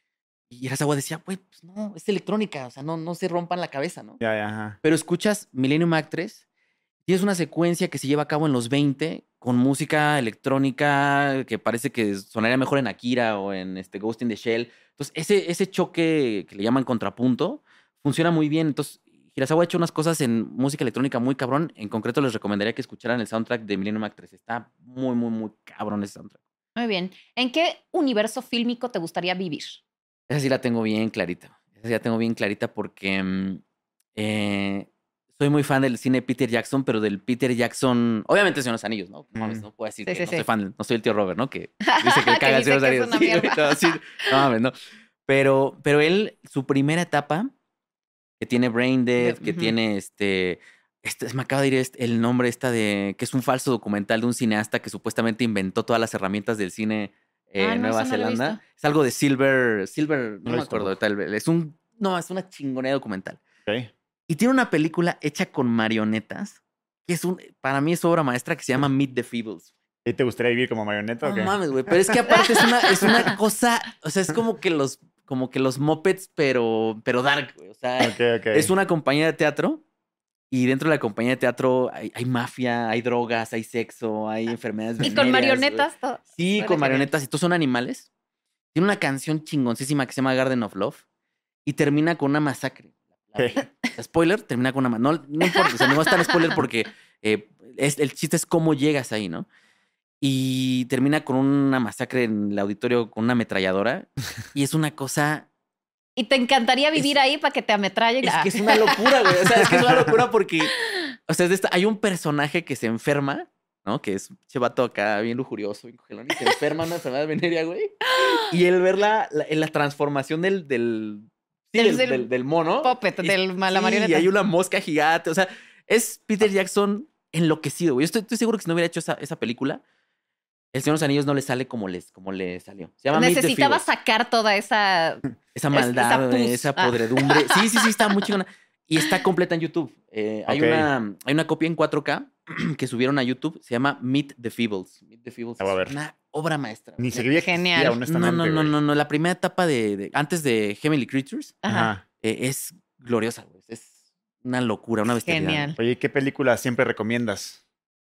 Y Hirasawa decía, pues, pues no, es electrónica, o sea, no, no se rompan la cabeza, ¿no? Ya, ya, ajá. Pero escuchas Millennium Actress y es una secuencia que se lleva a cabo en los veinte con música electrónica que parece que sonaría mejor en Akira o en este Ghost in the Shell. Entonces, ese, ese choque que le llaman contrapunto funciona muy bien. Entonces, Hirasawa ha hecho unas cosas en música electrónica muy cabrón. En concreto, les recomendaría que escucharan el soundtrack de Millennium Actress. Está muy, muy, muy cabrón ese soundtrack. Muy bien. ¿En qué universo fílmico te gustaría vivir? Esa sí la tengo bien clarita. Esa sí la tengo bien clarita porque mm, eh, soy muy fan del cine de Peter Jackson, pero del Peter Jackson. Obviamente, Señor de los Anillos, ¿no? No, mames, Mm. no puedo decir Sí, que sí, no sí. soy fan, no soy el tío Robert, ¿no? Que dice que le Que caga el dice Señor de que los es Anillos. una Sí, mierda. no, sí, no mames, no. Pero, pero él, su primera etapa, que tiene Brain Dead, De- que ujú. tiene este. Este, me acaba de ir este- el nombre esta de. Que es un falso documental de un cineasta que supuestamente inventó todas las herramientas del cine eh, Ah, en no, Nueva eso no lo he Zelanda. visto. Es algo de Silver. Silver, No no lo he me visto acuerdo. tampoco. Tal vez. Es un. No, es una chingonera documental. Ok. Y tiene una película hecha con marionetas, que es un. Para mí es obra maestra que se llama Meet the Feebles. ¿Y te gustaría vivir como marioneta o No qué? mames, güey. Pero es que aparte es una, es una cosa. O sea, es como que los. Como que los Muppets, pero. Pero dark, güey. O sea, Ok, ok. es una compañía de teatro. Y dentro de la compañía de teatro hay, hay mafia, hay drogas, hay sexo, hay enfermedades Y con venéreas, güey. marionetas. todo. Sí, Suena con genial. marionetas. Y todos son animales. Tiene una canción chingoncísima que se llama Garden of Love. Y termina con una masacre. La- ¿Qué? la- spoiler, termina con una masacre. No, no importa, o sea, no es tan spoiler porque eh, es, el chiste es cómo llegas ahí, ¿no? Y termina con una masacre en el auditorio con una ametralladora. Y es una cosa. Y te encantaría vivir Es- ahí para que te ametrallen. Es Ah. que es una locura, güey. O sea, es que es una locura porque. O sea, es de esta- hay un personaje que se enferma, ¿no? Que es un chevato acá bien lujurioso, bien cogelón, y se enferma de una enfermedad venérea, güey. Y el ver la, la, la transformación del. del sí, Del- del, del del, del mono. puppet, es- del- la sí, marioneta. Y hay una mosca gigante. O sea, es Peter Jackson enloquecido, güey. Yo estoy, estoy seguro que si no hubiera hecho esa, esa película, El Señor de los Anillos no le sale como, les, como le salió. Se llama Meet the Necesitaba Feebles. sacar toda esa. Esa esa maldad, pus. güey, esa Ah. podredumbre. Sí, sí, sí, está muy chingona. Y está completa en YouTube. Eh, hay, Ok. una, hay una copia en cuatro K que subieron a YouTube. Se llama Meet the Feebles. Meet the Feebles La voy a es ver. una obra maestra. Ni güey. sabía que Genial. existía, No, honestamente. no, no, güey. no, no. La primera etapa de, de- antes de Heavenly Creatures Ajá. Ajá. eh, es gloriosa, güey. Es una locura, una bestialidad. Genial. Oye, ¿qué película siempre recomiendas?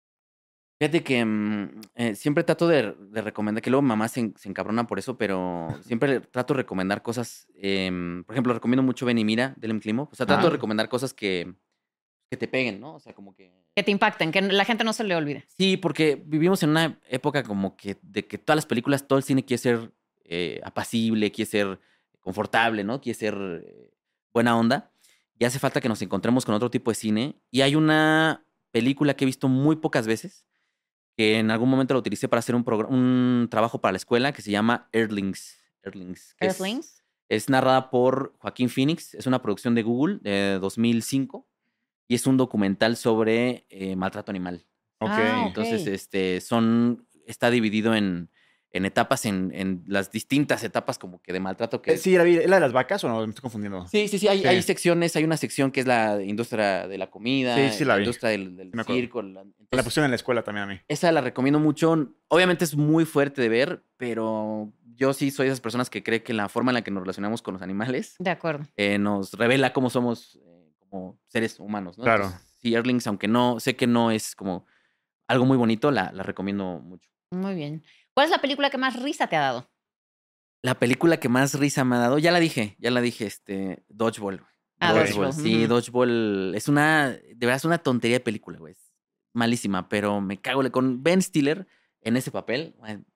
Fíjate que mm, eh, siempre trato de, de recomendar, que luego mamá se, en- se encabrona por eso, pero siempre trato de recomendar cosas. em, por ejemplo, recomiendo mucho Ven y Mira de Lem Klimo. O sea, trato Ah. de recomendar cosas que, que te peguen, ¿no? O sea, como que. Que te impacten, que la gente no se le olvide. Sí, porque vivimos en una época como que de que todas las películas, todo el cine quiere ser eh, apacible, quiere ser confortable, ¿no? Quiere ser eh, buena onda. Y hace falta que nos encontremos con otro tipo de cine. Y hay una película que he visto muy pocas veces, que en algún momento la utilicé para hacer un, progr- un trabajo para la escuela, que se llama Earthlings. Earthlings. que es- Earthlings. Es, narrada por Joaquín Phoenix. Es una producción de Google de dos mil cinco. Y es un documental sobre eh, maltrato animal. Ok. Ah, ok. Entonces, este, son, está dividido en, en etapas, en, en las distintas etapas como que de maltrato que... Eh, Sí, la vi. ¿Es la de las vacas o no? Me estoy confundiendo. sí, sí, sí, hay, Sí. hay secciones, hay una sección que es la industria de la comida, Sí, sí la vi. industria del, del Me acuerdo. circo. la- La entonces, pusieron en la escuela también a mí. esa la recomiendo mucho. Obviamente es muy fuerte de ver, pero yo sí soy de esas personas que cree que la forma en la que nos relacionamos con los animales De acuerdo. eh, nos revela cómo somos eh, como seres humanos, ¿no? Claro. Entonces, sí, Earthlings, aunque no, sé que no es como algo muy bonito, la, la recomiendo mucho. Muy bien. ¿Cuál es la película que más risa te ha dado? La película que más risa me ha dado, ya la dije, ya la dije, este, Dodgeball. güey. Ah, Dodgeball, Sí, ujú. Dodgeball es una, de verdad es una tontería de película, güey. Es malísima, pero me cago le- con Ben Stiller en ese papel. güey,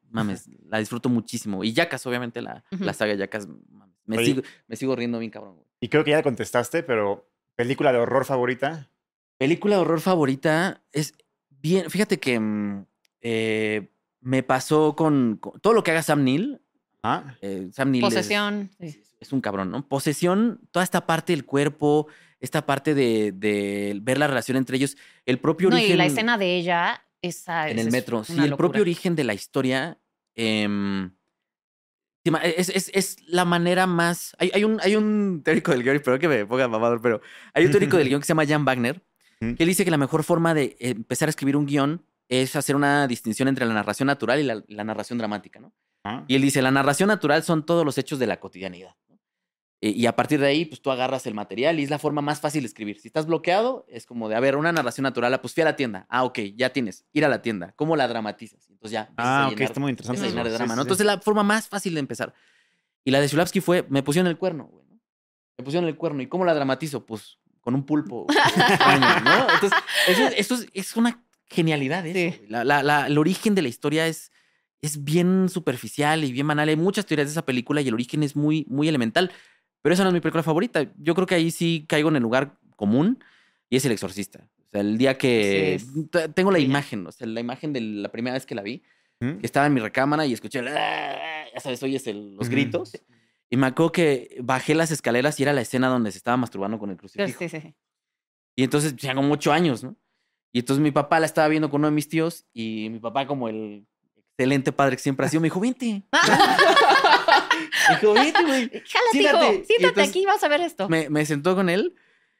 mames, la disfruto muchísimo. Y Jackass, obviamente, la, Ujú. la saga Jackass, mames, me, Oye. sigo, me sigo riendo bien, cabrón. Güey. Y creo que ya contestaste, pero ¿película de horror favorita? Película de horror favorita es bien. Fíjate que mm, eh, me pasó con, con todo lo que haga Sam Neill. Ah, Eh, Sam Neill es- Posesión. es, Sí. es un cabrón, ¿no? Posesión, toda esta parte del cuerpo, esta parte de, de ver la relación entre ellos, el propio No, origen. y la escena de ella, esa En esa el es metro. Sí, una el locura. propio origen de la historia. em, sí, ma- es, es- es la manera más. Hay, hay un, hay un teórico del guión, pero que me ponga mamador, pero hay un teórico del guión que se llama Jan Wagner, Mm. que él dice que la mejor forma de eh, empezar a escribir un guión es hacer una distinción entre la narración natural y la, la narración dramática, ¿no? ah. Y él dice: la narración natural son todos los hechos de la cotidianidad, ¿no? Eh, Y a partir de ahí, pues tú agarras el material y es la forma más fácil de escribir. Si estás bloqueado, es como de, a ver, una narración natural, ah, pues fui a la tienda. Ah, ok, ya tienes. Ir a la tienda. ¿Cómo la dramatizas? Entonces ya. empiezas Ah, a ok, llenar- está muy interesante. empiezas a llenar de eso. drama, Sí, ¿no? sí, sí. Entonces la forma más fácil de empezar. Y la de Zulavsky fue, me pusieron el cuerno, güey, ¿no? Me pusieron el cuerno. ¿Y cómo la dramatizo? Pues con un pulpo. extraño, ¿no? Entonces, eso, es- eso es, es una genialidad, eso. Sí. güey. La- la- la- el origen de la historia es, es bien superficial y bien banal. Hay muchas teorías de esa película y el origen es muy, muy elemental. Pero esa no es mi película favorita. Yo creo que ahí sí caigo en el lugar común y es El Exorcista. O sea, el día que... Sí, es t- tengo la brillante. imagen, o sea, la imagen de la primera vez que la vi, ¿Mm? que estaba en mi recámara y escuché, el, "Ah", ya sabes, oyes el- los Ujú. gritos. Y me acuerdo que bajé las escaleras y era la escena donde se estaba masturbando con el crucifijo. Sí, sí, sí. Y entonces, tenía como ocho años, ¿no? Y entonces mi papá la estaba viendo con uno de mis tíos y mi papá, como el excelente padre que siempre ha sido, me dijo, vente. me dijo, vente, güey. Jálate, Siéntate. hijo. Y Siéntate entonces aquí y vas a ver esto. Me, me sentó con él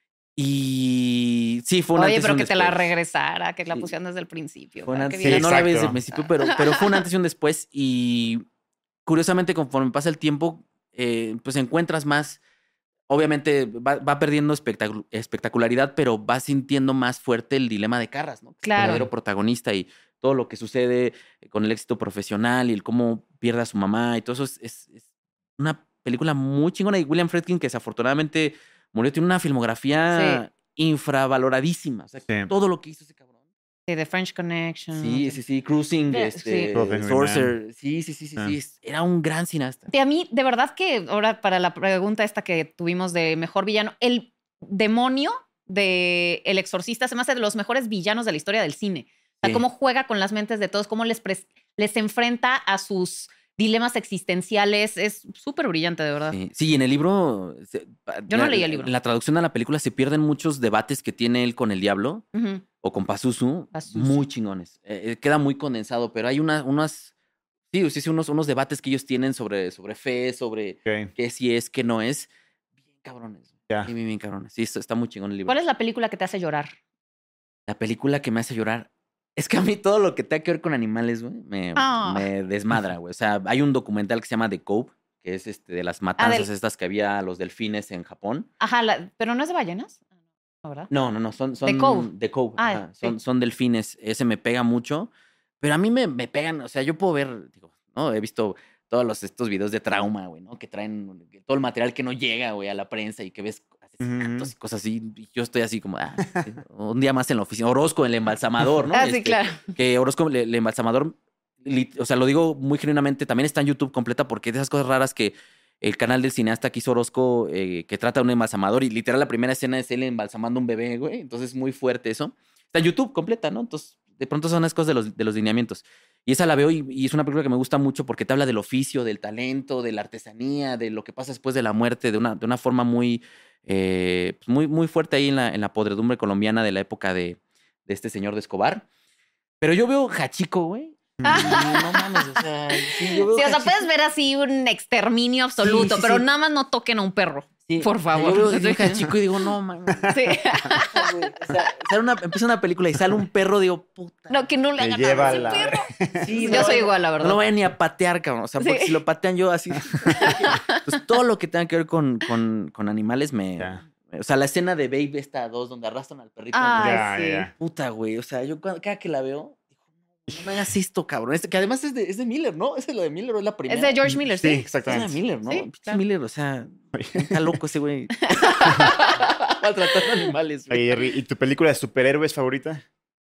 y sí, fue un Oye, antes y pero un que te la después. regresara, que la Sí. pusieron desde el principio. Fue un para antes- que sí, vieras. no la ves exacto. desde el principio, pero, pero fue un antes y un después. Y curiosamente, conforme pasa el tiempo, eh, pues encuentras más. Obviamente va, va perdiendo espectacu- espectacularidad, pero vas sintiendo más fuerte el dilema de Carras, ¿no? Que es el Claro. verdadero protagonista y todo lo que sucede con el éxito profesional y el cómo pierde a su mamá y todo eso es, es- es una película muy chingona. Y William Friedkin, que desafortunadamente murió, tiene una filmografía infravaloradísima. O sea, Sí. todo lo que hizo ese cabrón. Sí, The French Connection. Sí, sí, sí. Cruising, Sí, este, sí. Cruising with Sorcerer. Sí, sí, sí, sí, Ah. sí. es- Era un gran cineasta. Sí, a mí, de verdad que ahora para la pregunta esta que tuvimos de mejor villano, el demonio de El Exorcista se me hace de los mejores villanos de la historia del cine. O sea, Sí. cómo juega con las mentes de todos, cómo les, pres- les enfrenta a sus dilemas existenciales. Es súper brillante, de verdad. Sí, sí, y en el libro. se- Yo no la- leí el libro. En la traducción a la película se pierden muchos debates que tiene él con el diablo Ujú. o con Pazuzu. Pazuzu. Muy chingones. Eh, eh, queda muy condensado, pero hay una, unas. Sí, sí, sí, unos, unos debates que ellos tienen sobre, sobre fe, sobre Ok, qué sí es, qué no es. Bien cabrones. ya. Bien, bien, bien cabrones. Sí, está está muy chingón el libro. ¿Cuál es la película que te hace llorar? La película que me hace llorar. Es que a mí todo lo que tenga que ver con animales, güey, me, Ah. me desmadra, güey. O sea, hay un documental que se llama The Cove, que es este de las matanzas del- estas que había a los delfines en Japón. Ajá, la- pero no es de ballenas. No, ¿verdad? No, no, no, son... son The Cove. The Cove, Ah, ajá, sí. son, son delfines. Ese me pega mucho, pero a mí me, me pegan, o sea, yo puedo ver, digo, ¿no? He visto todos los, estos videos de trauma, güey, ¿no? Que traen todo el material que no llega, güey, a la prensa y que ves asesinatos Ujú. y cosas así. Y yo estoy así como, ah, sí, un día más en la oficina. Orozco, el embalsamador, ¿no? Ah, sí, Este, claro. que Orozco, el, el embalsamador, lit- o sea, lo digo muy genuinamente, también está en YouTube completa porque es de esas cosas raras que el canal del cineasta que hizo Orozco, eh, que trata de un embalsamador y literal la primera escena es él embalsamando un bebé, güey. Entonces es muy fuerte eso. Está en YouTube completa, ¿no? Entonces, de pronto son las cosas de los, de los lineamientos. Y esa la veo y, y es una película que me gusta mucho porque te habla del oficio, del talento, de la artesanía, de lo que pasa después de la muerte, de una, de una forma muy, eh, pues muy, muy fuerte ahí en la, en la podredumbre colombiana de la época de, de este señor de Escobar. Pero yo veo Hachiko, güey. y no mames, o sea, sí, yo veo Sí, o sea, Hachiko. puedes ver así un exterminio absoluto, sí, pero sí. nada más no toquen a un perro. Sí, por o sea, favor. Yo veo, veo Hachiko y digo, no mames. Sí. güey. O sea, sale una, empieza una película y sale un perro, digo, puta. No, que no le Te hagan nada lleva a ese la- perro. Sí, Yo no, soy no, igual, la No verdad. lo vayan ni a patear, cabrón. O sea, porque Sí. si lo patean yo así. Pues todo lo que tenga que ver con, con, con animales me. Ya. O sea, la escena de Babe esta dos donde arrastran al perrito. Ay, Ya, sí. ya. Puta, güey. O sea, yo cada, cada que la veo, digo, no, no me hagas esto, cabrón. Este, que además es de, es de Miller, ¿no? ¿Es de lo de Miller o es la primera? Es de George Miller, Sí, sí. Es de exactamente. Miller, ¿no? Sí, Pinche claro. Miller, o sea, está loco ese güey. Maltratando animales, güey. Oye, Jerry, ¿y tu película de superhéroes favorita?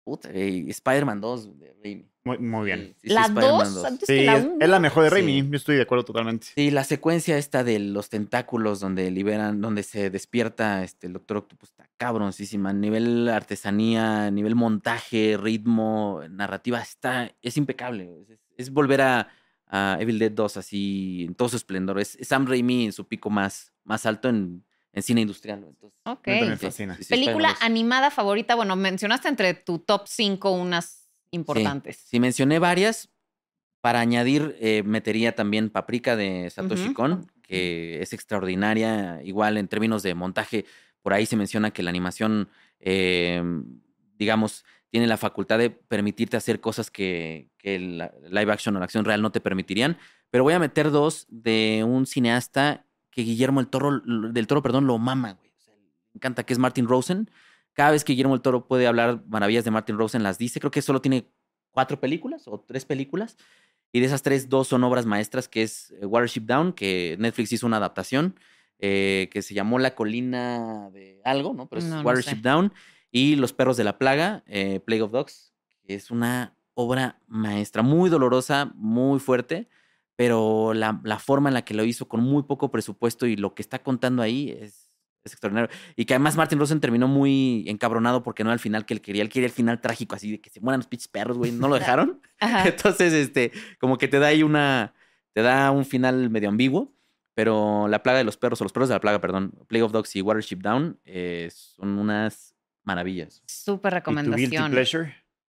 Puta, eh, Spider-Man dos de Raimi. Muy, muy bien. Sí, sí, ¿La Spider-Man dos? Antes Sí, que la es, uno. es la mejor de Raimi. Sí. Yo estoy de acuerdo totalmente. Sí, la secuencia esta de los tentáculos donde liberan, donde se despierta este, el Doctor Octopus está cabroncísima. Nivel artesanía, nivel montaje, ritmo, narrativa, está, es impecable. Es, es volver a, a Evil Dead dos así en todo su esplendor. Es, es Sam Raimi en su pico más, más alto en, en cine industrial. Entonces, Ok. A mí también me sí, fascina. sí, sí, Película Spider-Man dos. animada favorita. Bueno, mencionaste entre tu top cinco unas importantes. Sí, sí, mencioné varias. Para añadir, eh, metería también Paprika de Satoshi Ujú. Kon, que es extraordinaria. Igual en términos de montaje, por ahí se menciona que la animación, eh, digamos, tiene la facultad de permitirte hacer cosas que, que la live action o la acción real no te permitirían. Pero voy a meter dos de un cineasta que Guillermo el Toro, del Toro, perdón, lo mama, güey. O sea, me encanta, que es Martin Rosen. Cada vez que Guillermo el Toro puede hablar maravillas de Martin Rosen, las dice. Creo que solo tiene cuatro películas o tres películas. Y de esas tres, dos son obras maestras, que es Watership Down, que Netflix hizo una adaptación, eh, que se llamó La Colina de algo, ¿no? Pero es No, no Watership sé. Down. Y Los Perros de la Plaga, eh, Plague of Dogs, que es una obra maestra, muy dolorosa, muy fuerte, pero la, la forma en la que lo hizo con muy poco presupuesto y lo que está contando ahí es, es extraordinario. Y que además Martin Rosen terminó muy encabronado porque no era el final que él quería. Él quería el final trágico, así de que se mueran los pinches perros, güey. No lo dejaron. Ajá. Entonces, este, como que te da ahí una, te da un final medio ambiguo, pero La Plaga de los Perros, o Los Perros de la Plaga, perdón, Plague of Dogs y Watership Down, eh, son unas maravillas. Súper ¿Y tu guilty recomendación. pleasure?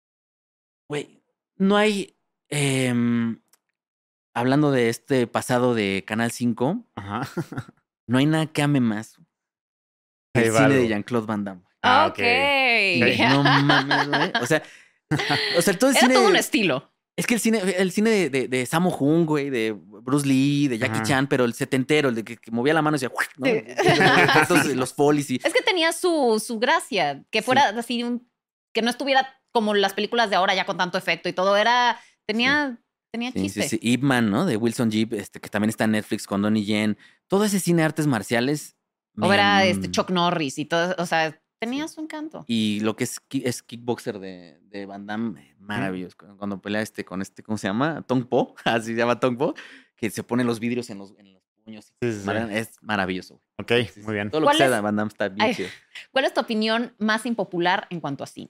Güey, no hay, em, hablando de este pasado de Canal cinco, Ajá. no hay nada que ame más que Ahí el va cine de algo. Jean-Claude Van Damme. Ah, Ok. ok. No mames, güey. O sea, o sea, todo el Era cine... todo un estilo. Es que el cine, el cine de, de, de Sammo Hung, güey, de Bruce Lee, de Jackie Ajá. Chan, pero el setentero, el de que, que movía la mano y decía, ¿no? Sí. Entonces, los folies y... Es que tenía su, su gracia, que fuera así un, que no estuviera como las películas de ahora ya con tanto efecto y todo. Era, tenía, tenía Sí, chiste. sí, sí. Ip Man, ¿no? De Wilson Jeep, este, que también está en Netflix con Donnie Yen. Todo ese cine de artes marciales. O me- era este Chuck Norris y todo, o sea, tenía Sí. su encanto. Y lo que es, ki- es kickboxer de, de Van Damme, maravilloso. Cuando- Cuando pelea este con este, ¿cómo se llama? Tong Po, así se llama Tong Po, que se pone los vidrios en los, en los puños. Sí, sí, sí. Mar- Es maravilloso. güey. Ok, Sí, sí, muy bien. Todo lo ¿Cuál que sea es- de Van Damme está bien Ay. chido. ¿Cuál es tu opinión más impopular en cuanto a cine?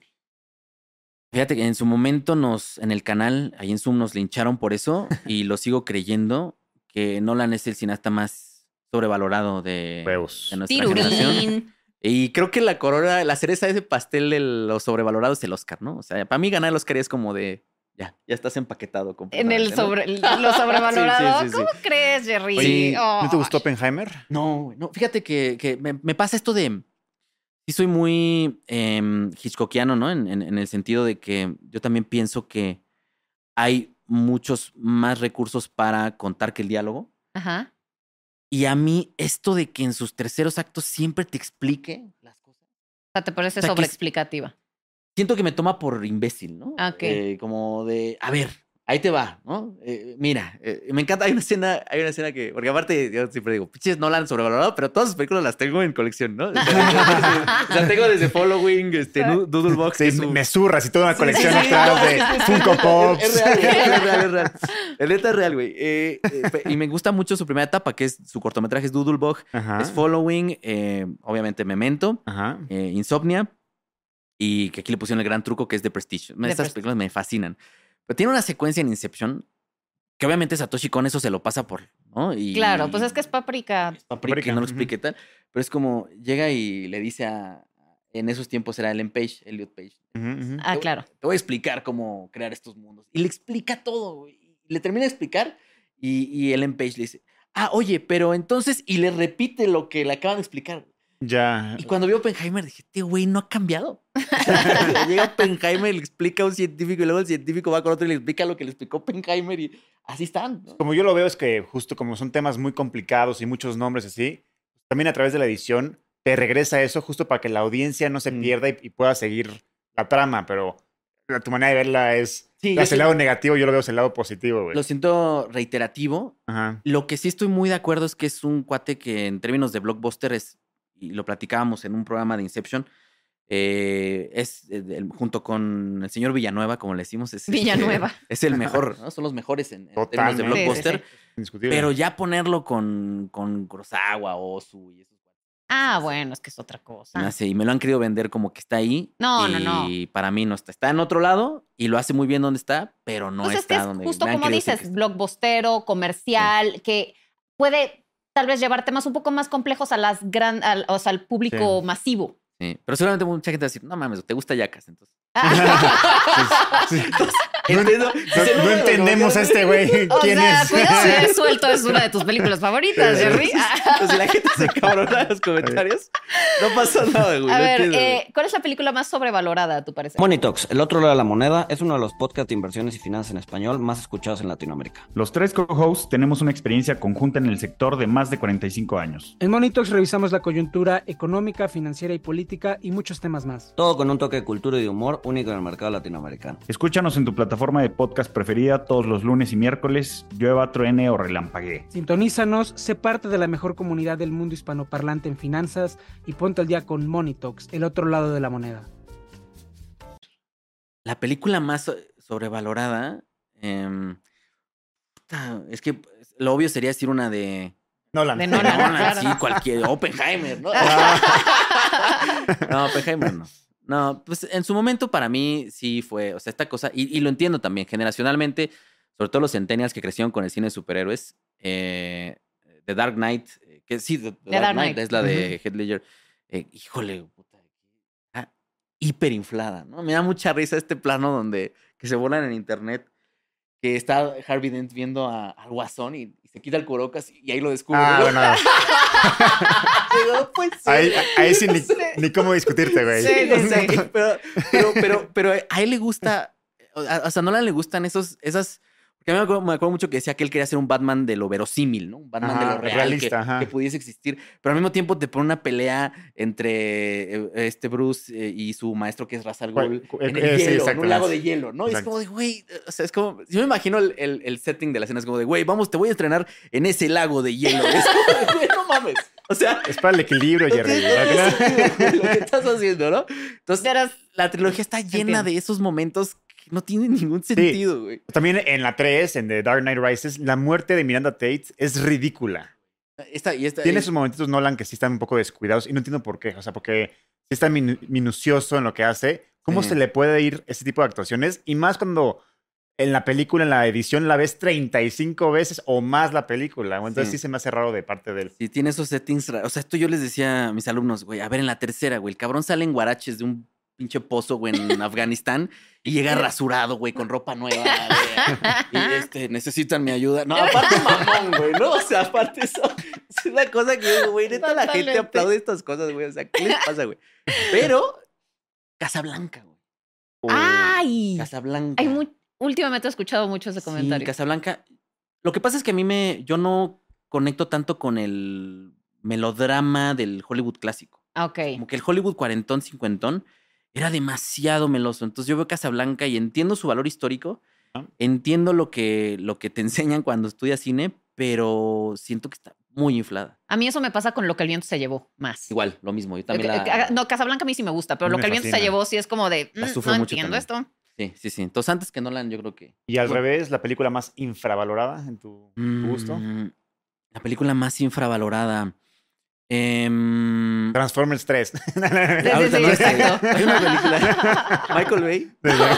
Fíjate que en su momento nos, en el canal, ahí en Zoom, nos lincharon por eso y lo sigo creyendo que Nolan es el cineasta más sobrevalorado de, Huevos. de nuestra generación. Tirurín. Y creo que la corona, la cereza de ese pastel de los sobrevalorados es el Oscar, ¿no? O sea, para mí ganar el Oscar es como de, ya, ya estás empaquetado En el completamente, ¿no? sobre, lo sobrevalorado. Sí, sí, sí, sí. ¿Cómo crees, Jerry? Sí. Oh. ¿No te gustó Oppenheimer? No, güey, no, fíjate que, que me, me pasa esto de, sí soy muy eh, hitchcockiano, ¿no? En, en, en el sentido de que yo también pienso que hay muchos más recursos para contar que el diálogo. Ajá. Y a mí esto de que en sus terceros actos siempre te explique las cosas. O sea, te parece O sea, que es- sobreexplicativa. Siento que me toma por imbécil, ¿no? Ok. Eh, como de, a ver, ahí te va, ¿no? Eh, mira, eh, me encanta, hay una escena, hay una escena que, porque aparte yo siempre digo, pinches Nolan sobrevalorado, pero todas sus películas las tengo en colección, ¿no? O sea, las tengo desde Following, este, Nu- Doodlebox. Sí, que es me, su- me zurras y toda una Sí, colección sí, sí, atrás no, de sí, sí, sí. Funko Pops. Es real, es real, es real, es real. El neta es real, güey. Eh, eh, pe- y me gusta mucho su primera etapa, que es su cortometraje es Doodlebug, Ajá. es Following, eh, obviamente Memento, Ajá. eh, Insomnia, y que aquí le pusieron el gran truco que es The Prestige. Estas Prestige. películas me fascinan. Pero tiene una secuencia en Inception que obviamente Satoshi Kon eso se lo pasa por, ¿no? Y, Claro, pues es que es Paprika. es Paprika, Paprika, y no lo ujú. explique tal. Pero es como llega y le dice a... En esos tiempos era Ellen Page, Elliot Page. Ujú, ujú. Ah, Te- claro. Te voy a explicar cómo crear estos mundos. Y le explica todo, güey. Y le termina de explicar y, y Ellen Page le dice, ah, oye, pero entonces... Y le repite lo que le acaban de explicar. Ya. Y cuando vi Oppenheimer dije, este güey no ha cambiado. O sea, llega Oppenheimer y le explica a un científico y luego el científico va con otro y le explica lo que le explicó Oppenheimer y así están, ¿no? Como yo lo veo es que justo como son temas muy complicados y muchos nombres así, también a través de la edición te regresa eso justo para que la audiencia no se Mm. pierda y, y pueda seguir la trama, pero la, tu manera de verla es Sí, das yo el sí- lado negativo, yo lo veo hacia el lado positivo, güey. Lo siento reiterativo. Ajá. Lo que sí estoy muy de acuerdo es que es un cuate que en términos de blockbuster es, y lo platicábamos en un programa de Inception, Eh, es eh, el- junto con el señor Villanueva, como le decimos. Es, Villanueva. Es el mejor, ¿no? Son los mejores en, en términos de Totalmente. blockbuster. Sí, sí, sí. Indiscutible. Pero ya ponerlo con, con Kurosawa, Ozu y esos. Ah, bueno, es que es otra cosa. Me hace- y me lo han querido vender como que está ahí. No, y no, no. Y para mí no está. Está en otro lado y lo hace muy bien donde está, pero no Pues es que está es donde justo me han como querido decir dices, que está. blockbustero, comercial, que puede tal vez llevar temas un poco más complejos a las gran, al, o sea, al público Sí. masivo. Sí, pero seguramente mucha gente va a decir, no mames, ¿te gusta Jackass? Entonces. Sí. Entiendo. No, no entendemos a este güey. O ¿Quién sea, es? cuidado, eh, Suelto es una de tus películas favoritas, Sí. Jerry. Entonces, si la gente se cabrona en los comentarios, no pasa nada, güey. A no ver, entiendo, güey. eh, ¿cuál es la película más sobrevalorada, a tu parecer? Money Talks, el otro lado de la moneda, es uno de los podcasts de inversiones y finanzas en español más escuchados en Latinoamérica. Los tres co-hosts tenemos una experiencia conjunta en el sector de más de cuarenta y cinco años. En Monitox revisamos la coyuntura económica, financiera y política y muchos temas más. Todo con un toque de cultura y de humor único en el mercado latinoamericano. Escúchanos en tu plataforma de podcast preferida todos los lunes y miércoles, llueva, truene o relampaguee. Sintonízanos, sé parte de la mejor comunidad del mundo hispanoparlante en finanzas y ponte al día con Monitox, el otro lado de la moneda. La película más so- sobrevalorada. em, puta, es que lo obvio sería decir una de. Nolan. De Nolan. Nolan, claro. sí, cualquier. Oppenheimer, ¿no? No, Oppenheimer no. No, pues en su momento para mí sí fue, o sea, esta cosa, y, y lo entiendo también, generacionalmente, sobre todo los centennials que crecieron con el cine de superhéroes, eh, The Dark Knight, eh, que sí, The, The Dark, Dark Knight, Knight. es la de Heath Ledger, eh, híjole, puta, ah, hiperinflada, ¿no? Me da mucha risa este plano donde, que se volan en internet, que está Harvey Dent viendo a- al Guasón y, y se quita el cubrebocas y ahí lo descubre. Ah, ¿no? bueno. No puede ser. Ahí, ahí sí ni, Sí. ni cómo discutirte, güey. Sí, sí, sí. Pero, pero, pero, pero a él le gusta, o a, o sea, a Nolan le gustan esos, esas, porque a mí me acuerdo, me acuerdo mucho que decía que él quería hacer un Batman de lo verosímil, ¿no? Un Batman Ajá, de lo real, realista, que, ajá. que pudiese existir, pero al mismo tiempo te pone una pelea entre eh, este Bruce eh, y su maestro que es Ra's al ¿Cuál? Ghul Cu- en eh, el sí, hielo, en exacto, un lago las- de hielo, ¿no? Y es exacto. como de, güey, o sea, es como, yo me imagino el, el, el setting de la escena, es como de, güey, vamos, te voy a estrenar en ese lago de hielo. Es como de, güey, no mames. O sea, Es para el equilibrio, no Jerry. tiene- no tiene sentido, güey, lo que estás haciendo, ¿no? Entonces, Pero- la trilogía está llena Entiendo. de esos momentos que no tienen ningún sentido, güey. También en la tres, en The Dark Knight Rises, la muerte de Miranda Tate es ridícula. Esta, y esta, Tiene y- sus momentitos Nolan que sí están un poco descuidados y no entiendo por qué. O sea, porque sí está minu- minucioso en lo que hace. ¿Cómo Sí. se le puede ir ese tipo de actuaciones? Y más cuando en la película, en la edición, la ves treinta y cinco veces o más la película. Entonces sí, Sí. se me hace raro de parte de él. Sí, tiene esos settings raros. O sea, esto yo les decía a mis alumnos, güey, a ver, en la tercera, güey, el cabrón sale en guaraches de un pinche pozo, güey, en Afganistán y llega rasurado, güey, con ropa nueva. güey, y este, necesitan mi ayuda. No, aparte mamón, güey, ¿no? O sea, aparte eso es una cosa que, digo, güey, neta la gente Totalmente. aplaude estas cosas, güey. O sea, ¿qué les pasa, güey? Pero, Casablanca, güey. ¡Ay! Casablanca. Hay muy, últimamente he escuchado mucho ese comentario. Sí, Casablanca. Lo que pasa es que a mí me. Yo no conecto tanto con el melodrama del Hollywood clásico. Ah, ok. Como que el Hollywood cuarentón, cincuentón era demasiado meloso. Entonces yo veo Casablanca y entiendo su valor histórico. Ajá. Entiendo lo que, lo que te enseñan cuando estudias cine, pero siento que está muy inflada. A mí eso me pasa con Lo que el viento se llevó más. Igual, lo mismo. Yo también Eh, la... eh, No, Casablanca a mí sí me gusta, pero A mí Lo me que el viento se fascina. llevó sí es como de, La mm, sufro no mucho entiendo también. esto. Sí, sí, sí. Entonces antes que Nolan yo creo que... Y al Bueno. revés, la película más infravalorada en tu tu gusto. Mm, La película más infravalorada. Em, Transformers tres. sí, ahorita sí, no, este, exacto. Hay una película. Michael Bay.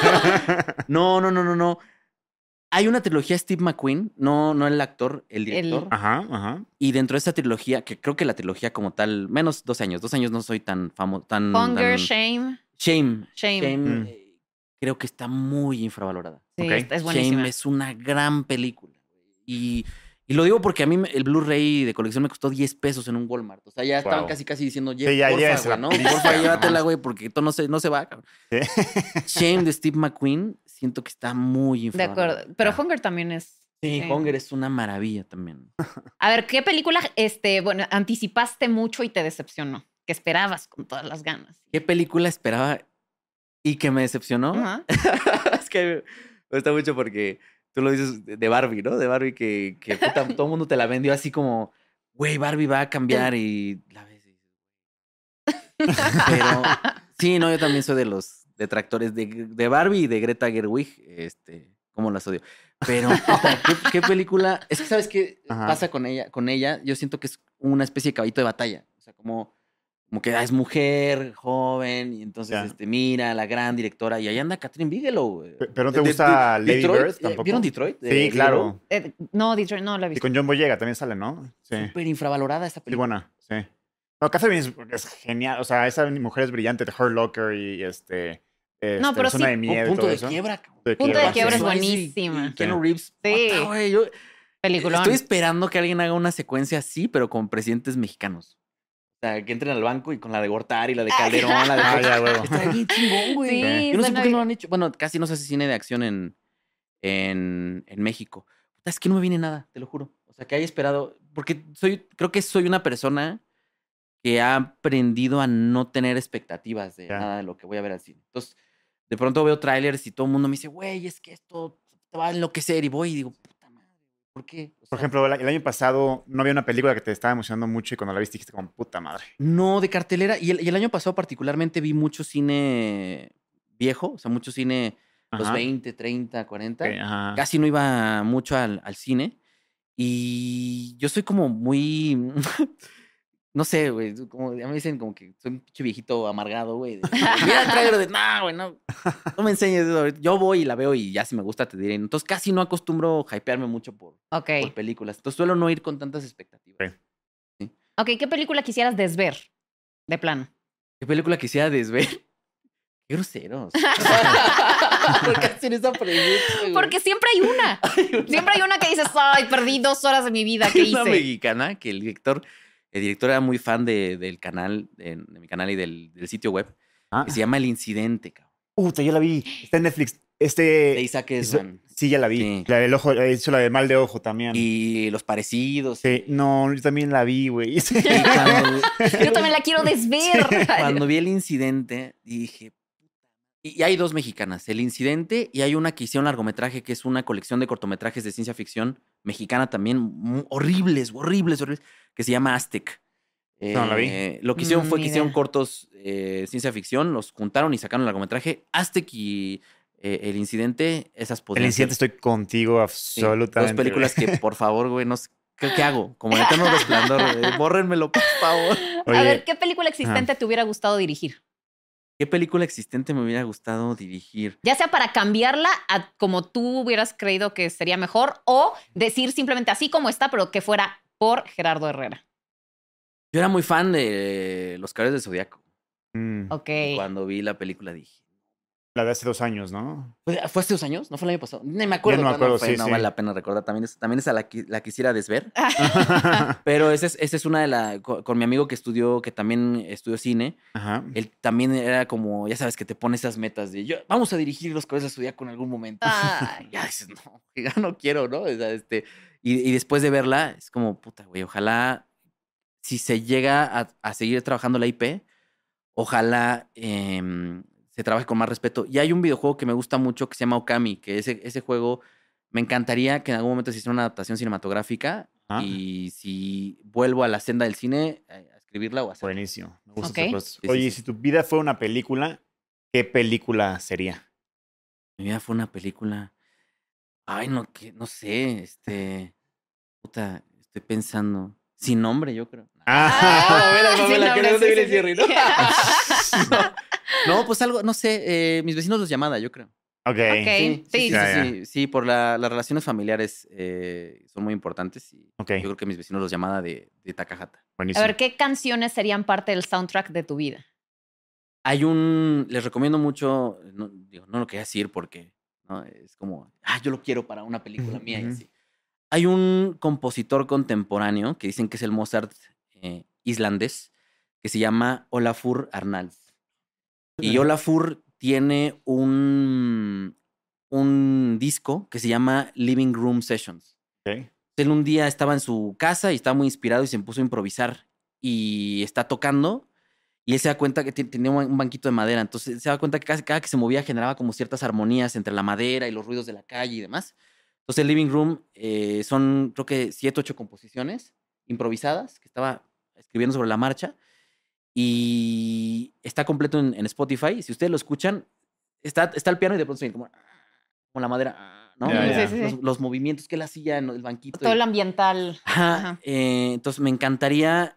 No, no, no, no, no. Hay una trilogía Steve McQueen, no, no el actor, el director. Ajá, ajá. Y dentro de esa trilogía, que creo que la trilogía como tal, menos dos años, dos años no soy tan famoso, tan... Hunger, tan- Shame. Shame. Shame. Mm. eh, creo que está muy infravalorada. Sí, Ok. es, es buenísima. Shame es una gran película. Y, y lo digo porque a mí me- el Blu-ray de colección me costó diez pesos en un Walmart. O sea, ya estaban Wow. casi casi diciendo, Sí, ya porfa, llévensela, güey, ¿no? please. Porfa, llévatela, güey, porque esto no se, no se va, cabrón. Sí. Shame de Steve McQueen, siento que está muy De infravalorada. acuerdo. Pero Hunger también es. Sí, sí. Hunger es una maravilla también. A ver, ¿qué película este, bueno, anticipaste mucho y te decepcionó? Que esperabas con todas las ganas. ¿Qué película esperaba y que me decepcionó? Ajá. Es que me gusta mucho porque tú lo dices de de Barbie, ¿no? De Barbie que, que puta, todo el mundo te la vendió así como, güey, Barbie va a cambiar y la ves y dices, pero Sí, no, yo también soy de los detractores de, de Barbie y de Greta Gerwig. Este, cómo las odio. Pero, puta, ¿qué, qué película? Es que, ¿sabes qué Ajá. pasa con ella? Con ella, yo siento que es una especie de caballito de batalla. O sea, como, como que ah, es mujer, joven, y entonces, Ya. este, mira, la gran directora. Y ahí anda Catherine Bigelow. güey. Pe- pero ¿no te De- de- gusta de- Lady Detroit, Bird eh, tampoco? ¿Vieron Detroit? de Sí, Bigelow? claro. Eh, no, Detroit, no la he Y visto. con John Boyega también sale, ¿no? Sí. Súper infravalorada esa Sí, película. buena, sí. No, Catherine es, es genial. O sea, esa mujer es brillante. The Hurt Locker y este... este No, pero Zona sí- de Miedo y Punto todo de eso. quiebra. cabrón. De Punto de quiebra, quiebra sí. es Swayze buenísima. y Keanu Reeves. Sí. Puta, güey, yo Peliculón. estoy esperando que alguien haga una secuencia así, pero con presidentes mexicanos. O sea, que entren al banco y con la de Gortari, la de Calderón, la de... Ah, ya, huevo. Está bien chingón, güey. Sí, Yo no sé suena por qué no lo bien. han hecho. Bueno, casi no se hace cine de acción en, en, en México. Puta, es que no me viene nada, te lo juro. O sea, que haya esperado... Porque soy, creo que soy una persona que ha aprendido a no tener expectativas de Ya. nada de lo que voy a ver al cine. Entonces, de pronto veo trailers y todo el mundo me dice, güey, es que esto te va a enloquecer. Y voy y digo, puta madre, ¿por qué? O Por sea, ejemplo, el, el año pasado no había una película que te estaba emocionando mucho y cuando la viste dijiste como puta madre. no, de cartelera. Y el, y el año pasado particularmente vi mucho cine viejo, o sea, mucho cine los Ajá. veinte, treinta, cuarenta. Ok, ajá. Casi no iba mucho al, al cine. Y yo soy como muy... No sé, güey. Como, ya me dicen como que soy un pinche viejito amargado, güey. de, Mira el trailer de... No, güey, no. No me enseñes eso ahorita. Yo voy y la veo y ya si me gusta te diré. Entonces casi no acostumbro hypearme mucho por, Ok. por películas. Entonces suelo no ir con tantas expectativas. Ok. Ok, ¿qué película quisieras desver? De plano. ¿Qué película quisiera desver? Qué groseros. ¿Por qué hacen esa pregunta, güey? Porque siempre hay una. Hay una- Siempre hay una que dices, ay, perdí dos horas de mi vida. ¿Qué Hay una hice? mexicana que el director, el director era muy fan de, del canal, de, de mi canal y del, del sitio web, Ah. que se llama El Incidente, cabrón. Puta, yo la vi. Está en Netflix. De Este... Isaac hizo- Esban. Sí, ya la vi. Sí. La del ojo, eh, hizo la de mal de ojo también. Y los parecidos. Sí, no, yo también la vi, güey. Sí. Y cuando, Yo también la quiero desver. cuando vi El Incidente, dije... Y y hay dos mexicanas, El Incidente y hay una que hicieron largometraje, que es una colección de cortometrajes de ciencia ficción mexicana también, mu- horribles, horribles, horribles, que se llama Aztec. No, la vi. Eh, Lo que hicieron Mm, fue ni que hicieron idea. cortos eh, ciencia ficción, los juntaron y sacaron el largometraje. Aztec y eh, El Incidente, esas El podrían incidente ser, estoy contigo sí, absolutamente. dos películas güey. que, por favor, güey, no sé, ¿qué, qué hago? Como el eterno resplandor, güey, bórrenmelo, por favor. Oye, A ver, ¿qué película existente te hubiera gustado dirigir? ¿Qué película existente me hubiera gustado dirigir? Ya sea para cambiarla a como tú hubieras creído que sería mejor o decir simplemente así como está, pero que fuera por Gerardo Herrera. Yo era muy fan de Los Caballeros del Zodiaco. mm, Ok. Y cuando vi la película dije. la de hace dos años, ¿no? ¿Fue, fue hace dos años? ¿No fue el año pasado? Ni me acuerdo. Ya no me cuándo acuerdo, fue, sí, no sí. vale la pena recordar. También es, también esa la, qui- la quisiera desver. Pero esa es, esa es una de las. Con, con mi amigo que estudió, que también estudió cine. Ajá. Él también era como, ya sabes, que te pone esas metas de yo, vamos a dirigir Los Caballeros del Zodiaco en algún momento. Ay. Ya dices, no, ya no quiero, ¿no? O sea, este, y, y después de verla, es como, puta, güey, ojalá si se llega a, a seguir trabajando la I P, ojalá em, se trabaje con más respeto. Y hay un videojuego que me gusta mucho que se llama Okami, que ese, ese juego me encantaría que en algún momento se hiciera una adaptación cinematográfica. Ah. Y si vuelvo a la senda del cine, eh, a escribirla o a hacerla. Buenísimo. Me gusta Ok. ese proceso. Sí, sí, Oye, sí. si tu vida fuera una película, ¿qué película sería? Mi vida fue una película. Ay, no, que, no sé, este. Puta, estoy pensando. Sin nombre, yo creo. Ah, Pamela, Sí, Pamela, no, que no, no sí, te viene sí, Jerry, sí. ¿no? No, pues algo, no sé, eh, mis vecinos los llamada, yo creo. ok. Ok. Sí, sí, sí, Ya, sí, sí, sí, por la- las relaciones familiares eh, son muy importantes y Ok. yo creo que mis vecinos los llamada de, de Takahata. A Buenísimo. ver, ¿qué canciones serían parte del soundtrack de tu vida? Hay un, les recomiendo mucho, no, digo, no lo quería decir porque ¿no? Es como, ah, yo lo quiero para una película mía y Ujú. así. Hay un compositor contemporáneo que dicen que es el Mozart eh, islandés que se llama Olafur Arnalds. Y Olafur tiene un, un disco que se llama Living Room Sessions. Ok. Él un día estaba en su casa y estaba muy inspirado y se puso a improvisar. Y está tocando y él se da cuenta que ti- tenía un banquito de madera. Entonces se da cuenta que cada, cada que se movía generaba como ciertas armonías entre la madera y los ruidos de la calle y demás. Entonces el Living Room eh, son creo que siete, ocho composiciones improvisadas que estaba escribiendo sobre la marcha. Y está completo en, en Spotify. Si ustedes lo escuchan, está, está el piano y de pronto se oye como, como la madera, ¿no? Ya, ya. Sí, sí, sí. Los, los movimientos que él hacía en el banquito. Todo y- el ambiental. Ajá. Ajá. eh, entonces me encantaría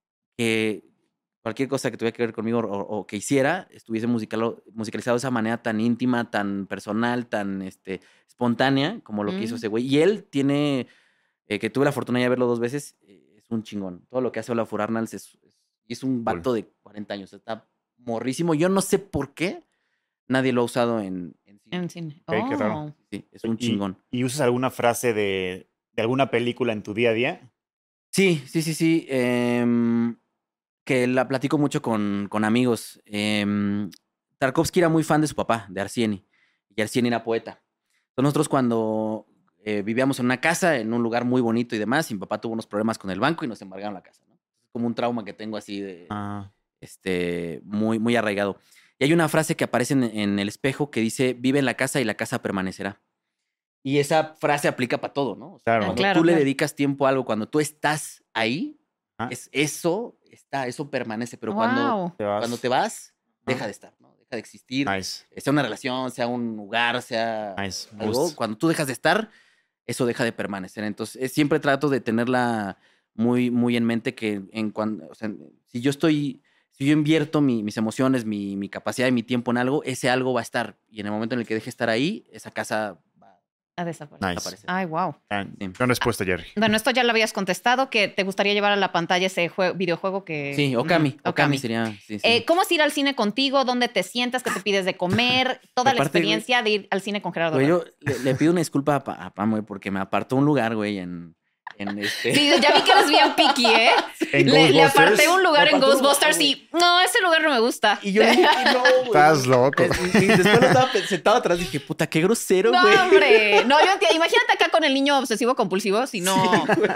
que cualquier cosa que tuviera que ver conmigo o, o que hiciera estuviese musicalo- musicalizado de esa manera tan íntima, tan personal, tan este, espontánea como lo que hizo Mm. ese güey. Y él tiene, eh, que tuve la fortuna de verlo dos veces, eh, es un chingón. Todo lo que hace Olafur Arnalds es, es, es un vato de cuarenta años. Está morrísimo. Yo no sé por qué nadie lo ha usado en, en cine. En cine. Ok, qué raro. Oh. Sí, es un ¿Y- chingón. ¿Y usas alguna frase de, de alguna película en tu día a día? Sí, sí, sí, sí. em, que la platico mucho con, con amigos. Em, Tarkovsky era muy fan de su papá, de Arsieni. Y Arsieni era poeta. Entonces nosotros cuando eh, vivíamos en una casa, en un lugar muy bonito y demás, y mi papá tuvo unos problemas con el banco y nos embargaron la casa, ¿no? Es como un trauma que tengo así de, Ah, este, muy, muy arraigado. Y hay una frase que aparece en, en el espejo que dice, vive en la casa y la casa permanecerá. Y esa frase aplica para todo, ¿no? O sea, Claro. cuando Claro, tú le claro. dedicas tiempo a algo, cuando tú estás ahí, Ah. es, eso está, eso permanece. Pero cuando, Wow. te vas. cuando te vas, deja Ah. de estar, ¿no? Deja de existir. Nice, Sea una relación, sea un lugar, sea nice. me algo. gusta. Cuando tú dejas de estar, eso deja de permanecer. Entonces, eh, siempre trato de tenerla muy, muy en mente que en cuando, o sea, si yo estoy, si yo invierto mi- mis emociones, mi, mi capacidad y mi tiempo en algo, ese algo va a estar. Y en el momento en el que deje de estar ahí, esa casa va A desaparecer. a Nice. desaparecer. Ay, wow. Ah, Sí. Gran respuesta, Jerry. Bueno, esto ya lo habías contestado, que te gustaría llevar a la pantalla ese jue- videojuego que... Sí, Okami. Ujú, Okami sería. Sí, sí. Eh, ¿Cómo es ir al cine contigo? ¿Dónde te sientas? ¿Qué te pides de comer? Toda la Aparte, güey, experiencia de ir al cine con Gerardo. Güey, Ramos. yo le, le pido una disculpa a, Pa- a Pam, güey, porque me apartó un lugar, güey, en, en este. Sí, ya vi que eres bien picky, ¿eh? En Le, le Ghostbusters. aparté un lugar Me en apartó un lugar, Ghostbusters y no, ese lugar no me gusta. Y yo dije que no, güey. Estás loco. Y, y después lo estaba pe- sentado atrás dije, puta, qué grosero, No, güey. hombre. No, yo entiendo. Imagínate acá con el niño obsesivo compulsivo, si no. Sí, güey.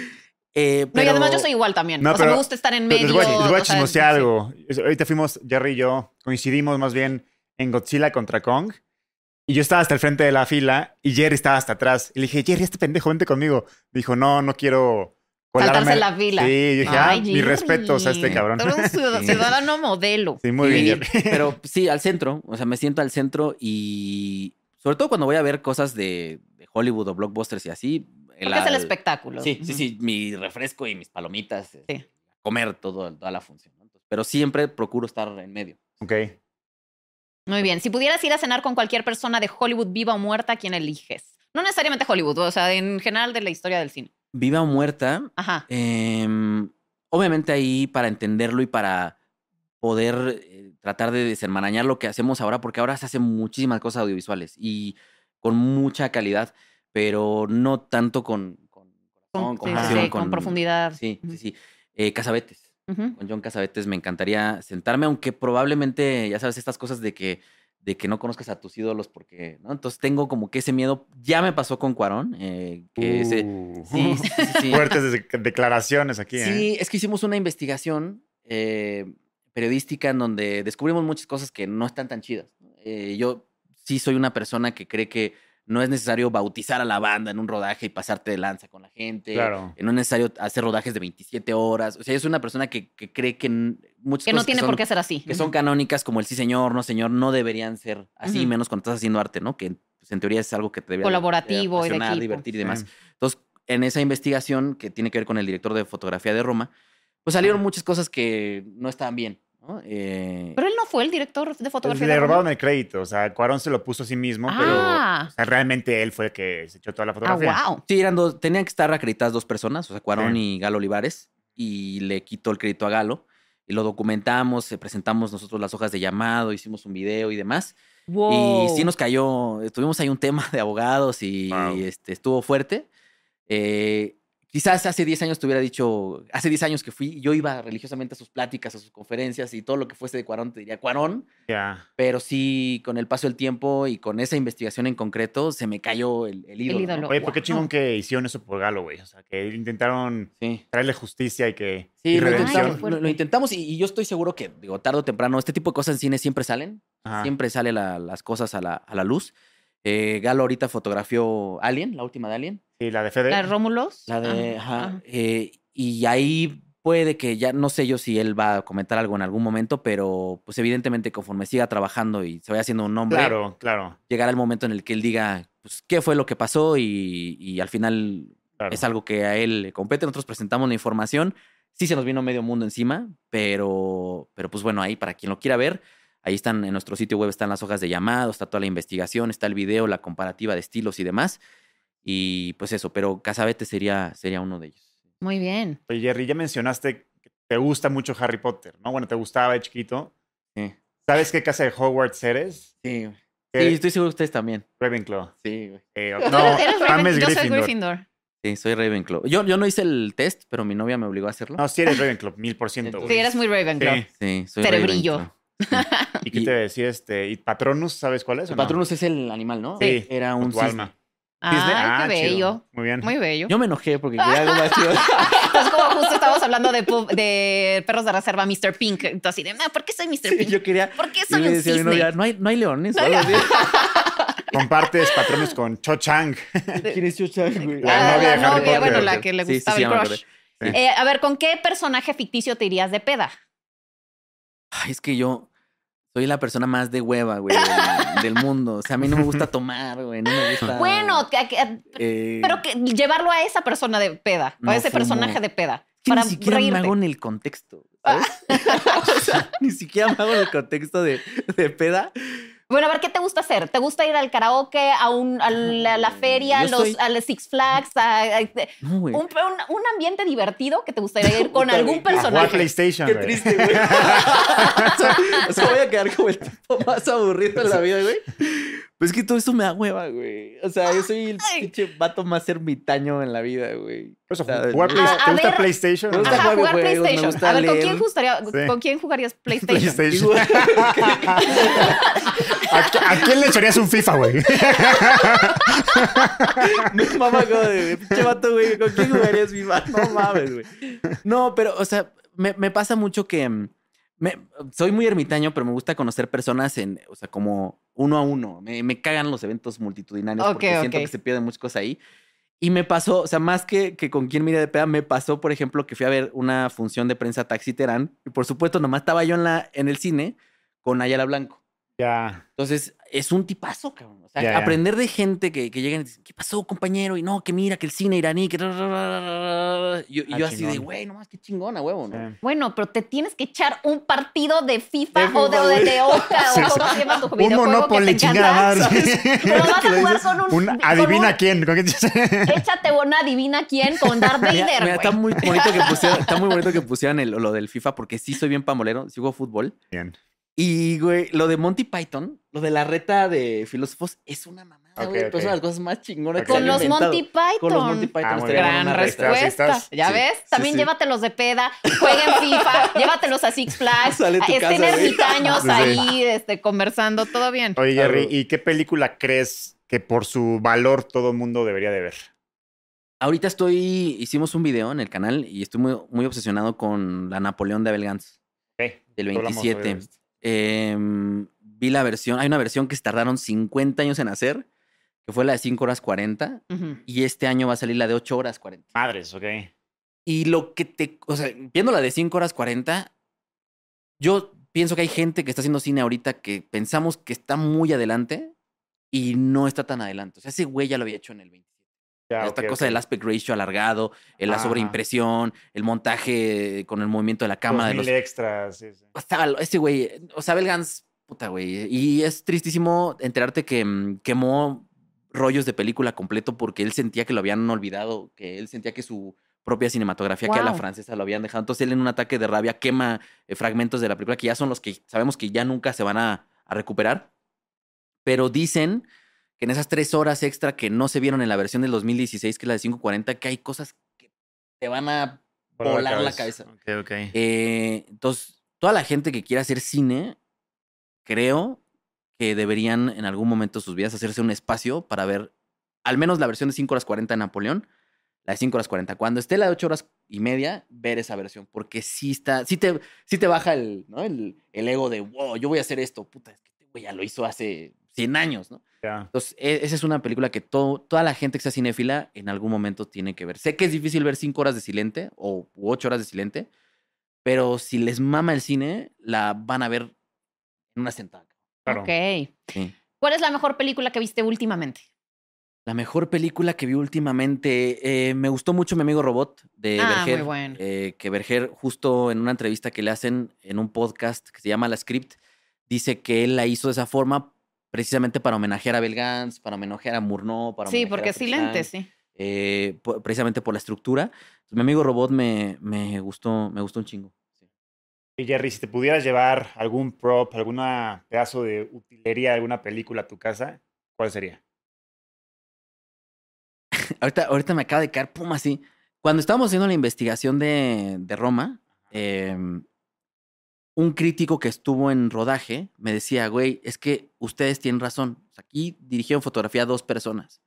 Eh, No, y pero- además yo soy igual también. No, o sea, pero- me gusta estar en Pero medio. les voy a, les voy a o sea, chismosear sí. algo. Es- Ahorita fuimos, Jerry y yo, coincidimos más bien en Godzilla contra Kong. Y yo estaba hasta el frente de la fila y Jerry estaba hasta atrás. Y le dije, Jerry, este pendejo, vente conmigo. Me dijo, no, no quiero colarme. Saltarse la fila. Sí, yo dije, Ay, ah, mi Jerry. respetos a este cabrón. Tú eres un ciudad- Sí. ciudadano modelo. Sí, muy bien, Sí, Jerry. pero sí, al centro. O sea, me siento al centro y sobre todo cuando voy a ver cosas de, de Hollywood o blockbusters y así. Porque es el espectáculo. Sí, sí, Ujú. sí, mi refresco y mis palomitas. este, Sí. Comer todo, toda la función. ¿no? Entonces, pero siempre procuro estar en medio. Ok. Muy bien. Si pudieras ir a cenar con cualquier persona de Hollywood, viva o muerta, ¿quién eliges? No necesariamente Hollywood, o sea, en general de la historia del cine. Viva o muerta, Ajá. em, obviamente ahí para entenderlo y para poder eh, tratar de desenmarañar lo que hacemos ahora, porque ahora se hacen muchísimas cosas audiovisuales y con mucha calidad, pero no tanto con, con Con, corazón, con sí, Ajá. sí, pasión, sí, con profundidad. Sí, Ujú. sí, sí. Eh, Casabetes. Ujú. Con John Casabetes me encantaría sentarme, aunque probablemente, ya sabes, estas cosas de que, de que no conozcas a tus ídolos, porque, ¿no? Entonces tengo como que ese miedo. Ya me pasó con Cuarón, eh, que ese. Uh, Sí, sí, sí, sí. Fuertes de- declaraciones aquí, ¿eh? Sí, es que hicimos una investigación eh, periodística en donde descubrimos muchas cosas que no están tan chidas. ¿no? Eh, yo sí soy una persona que cree que no es necesario bautizar a la banda en un rodaje y pasarte de lanza con la gente. Claro. No es necesario hacer rodajes de veintisiete horas. O sea, es una persona que, que cree que n- muchas Que no cosas tiene son, por qué ser así. que son canónicas, como el sí señor, no señor, no deberían ser así, Ujú. menos cuando estás haciendo arte, ¿no? Que pues, en teoría es algo que te debe Colaborativo y de equipo. divertir y demás. Sí. Entonces, en esa investigación que tiene que ver con el director de fotografía de Roma, pues salieron muchas cosas que no estaban bien, ¿no? Eh, Pero él no fue el director de fotografía. Le de Roma. robaron el crédito. O sea, Cuarón se lo puso a sí mismo, pero Ah, o sea, realmente él fue el que se echó toda la ah, fotografía. wow. sí, eran dos, tenían que estar acreditadas dos personas, o sea, Cuarón Sí. y Galo Olivares, y le quitó el crédito a Galo, y lo documentamos, eh, presentamos nosotros las hojas de llamado, hicimos un video y demás. Wow. Y sí nos cayó, tuvimos ahí un tema de abogados y Wow. este, estuvo fuerte. Eh, quizás hace diez años te hubiera dicho, hace diez años que fui, yo iba religiosamente a sus pláticas, a sus conferencias y todo lo que fuese de Cuarón te diría Cuarón, Ya. pero sí con el paso del tiempo y con esa investigación en concreto se me cayó el, el ídolo. ¿no? ídolo. Oye, pero qué Wow. chingón que hicieron eso por Galo, güey. O sea, que intentaron Sí. traerle justicia y que. Sí, y lo, Ay, qué redención. intentamos, fuerte. lo- lo intentamos y, y yo estoy seguro que, digo, tarde o temprano, este tipo de cosas en cine siempre salen. Ajá. Siempre salen las cosas a la, a la luz. Eh, Galo ahorita fotografió Alien, la última de Alien. Sí, la de Fede. ¿La de Rómulos? La de, ajá, ajá. eh, y ahí puede que ya, no sé yo si él va a comentar algo en algún momento, pero pues evidentemente conforme siga trabajando y se vaya haciendo un nombre, Claro, claro. llegará el momento en el que él diga, pues, qué fue lo que pasó y, y al final claro. es algo que a él le compete. Nosotros presentamos la información. Sí se nos vino medio mundo encima, pero, pero pues bueno, ahí para quien lo quiera ver, ahí están en nuestro sitio web, están las hojas de llamado, está toda la investigación, está el video, la comparativa de estilos y demás. Y pues eso, pero Casabete sería, sería uno de ellos. Muy bien. Oye, Jerry, ya mencionaste que te gusta mucho Harry Potter, ¿no? Bueno, te gustaba de chiquito. Sí. ¿Sabes qué casa de Hogwarts eres? Sí, ¿Qué? sí, estoy seguro que ustedes también. Ravenclaw. Sí, güey. Eh, Tú no, eres, eres Pam Raven- es yo soy Gryffindor. Gryffindor. Sí, soy Ravenclaw. Yo, yo no hice el test, pero mi novia me obligó a hacerlo. No, sí eres Ravenclaw, mil por ciento. Sí, Sí, eres muy Ravenclaw. Sí. Sí, soy Cerebrillo. Ravenclaw. ¿Y qué te decía este? ¿Y Patronus, sabes cuál es? o El no? Patronus es el animal, ¿no? Sí, Era con un tu cisne. alma. Ay, Ah, qué chido. bello. Muy bien. Muy bello. Yo me enojé porque quería algo más chido. Entonces, como justo estábamos hablando de, pu- de perros de reserva, mister Pink. Entonces, así de, "Ah, ¿por qué soy mister Sí, Pink? yo quería. ¿Por qué yo soy le un decía a mi cisne? novia, no hay, no hay leones. o algo así. Compartes patrones con Cho Chang. ¿Quién es Cho Chang, güey? La Ah, novia de la Harry novia, Potter. bueno, la que le Sí, sí, gustaba sí, ya me el acordé. crush. Sí. Eh, a ver, ¿con qué personaje ficticio te irías de peda? Ay, es que yo soy la persona más de hueva, güey, del, del mundo. O sea, a mí no me gusta tomar, güey. No me gusta. Bueno, que- que- eh, pero que llevarlo a esa persona de peda, No a ese fumo. personaje de peda. es que para ni siquiera reírte. me hago en el contexto, ¿sabes? O sea, ni siquiera me hago en el contexto de, de peda. Bueno, a ver, ¿qué te gusta hacer? ¿Te gusta ir al karaoke, a, un, a la, la feria, a Yo los, soy- a los Six Flags, a, a- No, güey. un, un- un ambiente divertido que te gustaría ir con Puta, algún güey. A jugar personaje? PlayStation, Qué güey. triste, güey. o, sea, o sea, voy a quedar como el tipo más aburrido en la vida, güey. Pues es que todo esto me da hueva, güey. O sea, yo soy el Ay. pinche vato más ermitaño en la vida, güey. Por eso, O sea, jugar a- Play- a ¿Te gusta ver- PlayStation? Me o no? gusta Ajá, jugar jugar videojuegos, me PlayStation. gusta A ver, ¿con leer. quién, gustaría, Sí. ¿con quién jugarías PlayStation? PlayStation. ¿A, qui- a quién le echarías un FIFA, güey? Me mama como de pinche vato, güey. ¿Con quién jugarías FIFA? No mames, güey. No, pero, o sea, me, me pasa mucho que mm, me, soy muy ermitaño, pero me gusta conocer personas en, o sea, como uno a uno. Me, me cagan los eventos multitudinarios Ok, porque siento ok. que se pierden muchas cosas ahí. Y me pasó, o sea, más que, que con quién me iría de peda, me pasó, por ejemplo, que fui a ver una función de prensa Taxi Terán. Y por supuesto, nomás estaba yo en, la, en el cine con Ayala Blanco. Ya. Entonces, es un tipazo, cabrón. O sea, Ya, ya. aprender de gente que, que llegan y dicen, ¿qué pasó, compañero? Y no, que mira, que el cine iraní, que... Y yo, y Ah, yo así de, chingón. güey, nomás qué chingona, huevo, ¿no? Sí. Bueno, pero te tienes que echar un partido de FIFA, De o de, FIFA, o de, güey. de Oca Sí, o sí. cómo se llama tu Un videojuego que Monopoly, te chingada encanta. madre. Pero vas a Que lo jugar dices, con un... un- con Adivina un- quién. ¿Con quién? Échate una adivina quién con Darth Mira, Vader, mira, está güey. muy bonito que pusieran, está muy bonito que pusieran el- lo del FIFA porque sí soy bien pambolero, sí juego fútbol. Bien. Y, güey, lo de Monty Python, lo de la reta de filósofos, es una mamada, Ok, güey. ok. pero Es una de las cosas más chingonas Ok. que se Con han los inventado. Monty Python. Con los Monty Python Ah, muy estaría bien. buena Gran una reta. respuesta. ¿Estás? ¿Ya Sí, ves? sí, También sí. llévatelos de peda, jueguen FIFA, llévatelos a Six Flags, Sale tu estén casa, güey. ermitaños Sí, sí. ahí este, conversando, todo bien. Oye, Jerry, Claro. ¿y qué película crees que por su valor todo mundo debería de ver? Ahorita estoy, hicimos un video en el canal y estoy muy, muy obsesionado con la Napoleón de Abel Gance, Ok, del hablamos hoy de veintisiete. esto. Em, vi la versión, hay una versión que se tardaron cincuenta años en hacer, que fue la de cinco horas cuarenta, Ujú. y este año va a salir la de ocho horas cuarenta. Madres, ok. Y lo que te, o sea, viendo la de cinco horas cuarenta, yo pienso que hay gente que está haciendo cine ahorita que pensamos que está muy adelante y no está tan adelante. O sea, ese güey ya lo había hecho en el veintisiete. Ya, Esta ok, cosa ok. del aspect ratio alargado, en la Ajá. sobreimpresión, el montaje con el movimiento de la cámara. De Dos los... mil extras, sí, sí. Estaba lo- ese güey, o sea, Abel Gance, puta güey. Y es tristísimo enterarte que mm, quemó rollos de película completo porque él sentía que lo habían olvidado, que él sentía que su propia cinematografía, que a la Wow. francesa lo habían dejado. Entonces él en un ataque de rabia quema eh, fragmentos de la película que ya son los que sabemos que ya nunca se van a, a recuperar. Pero dicen que en esas tres horas extra que no se vieron en la versión del dos mil dieciséis, que es la de cinco cuarenta, que hay cosas que te van a volar la cabeza. Ok, ok. Eh, entonces, toda la gente que quiera hacer cine, creo que deberían en algún momento de sus vidas hacerse un espacio para ver al menos la versión de cinco horas cuarenta de Napoleón, la de cinco horas cuarenta. Cuando esté la de ocho horas y media, ver esa versión, porque sí está, sí te, sí te baja el, ¿no? el, el ego de, wow, yo voy a hacer esto. Puta, es que este güey ya lo hizo hace cien años, ¿no? Ya. Entonces, e- esa es una película que todo, toda la gente que sea cinéfila en algún momento tiene que ver. Sé que es difícil ver cinco horas de Silente o u ocho horas de Silente, pero si les mama el cine, la van a ver en una sentada. Claro. Ok. Sí. ¿Cuál es la mejor película que viste últimamente? La mejor película que vi últimamente, eh, me gustó mucho Mi Amigo Robot de Ah, Berger. muy bueno. eh, que Berger, justo en una entrevista que le hacen en un podcast que se llama La Script, dice que él la hizo de esa forma precisamente para homenajear a Bell Gans, para homenajear a Murnau, para Sí, homenajear porque a es Fritz silente, Lang, sí. eh, po- precisamente por la estructura. Entonces, Mi Amigo Robot me, me gustó, me gustó un chingo. Sí. Y Jerry, si te pudieras llevar algún prop, algún pedazo de utilería de alguna película a tu casa, ¿cuál sería? Ahorita, ahorita me acaba de caer, pum, así. Cuando estábamos haciendo la investigación de, de Roma, eh, un crítico que estuvo en rodaje me decía, güey, es que ustedes tienen razón. Aquí dirigieron fotografía a dos personas.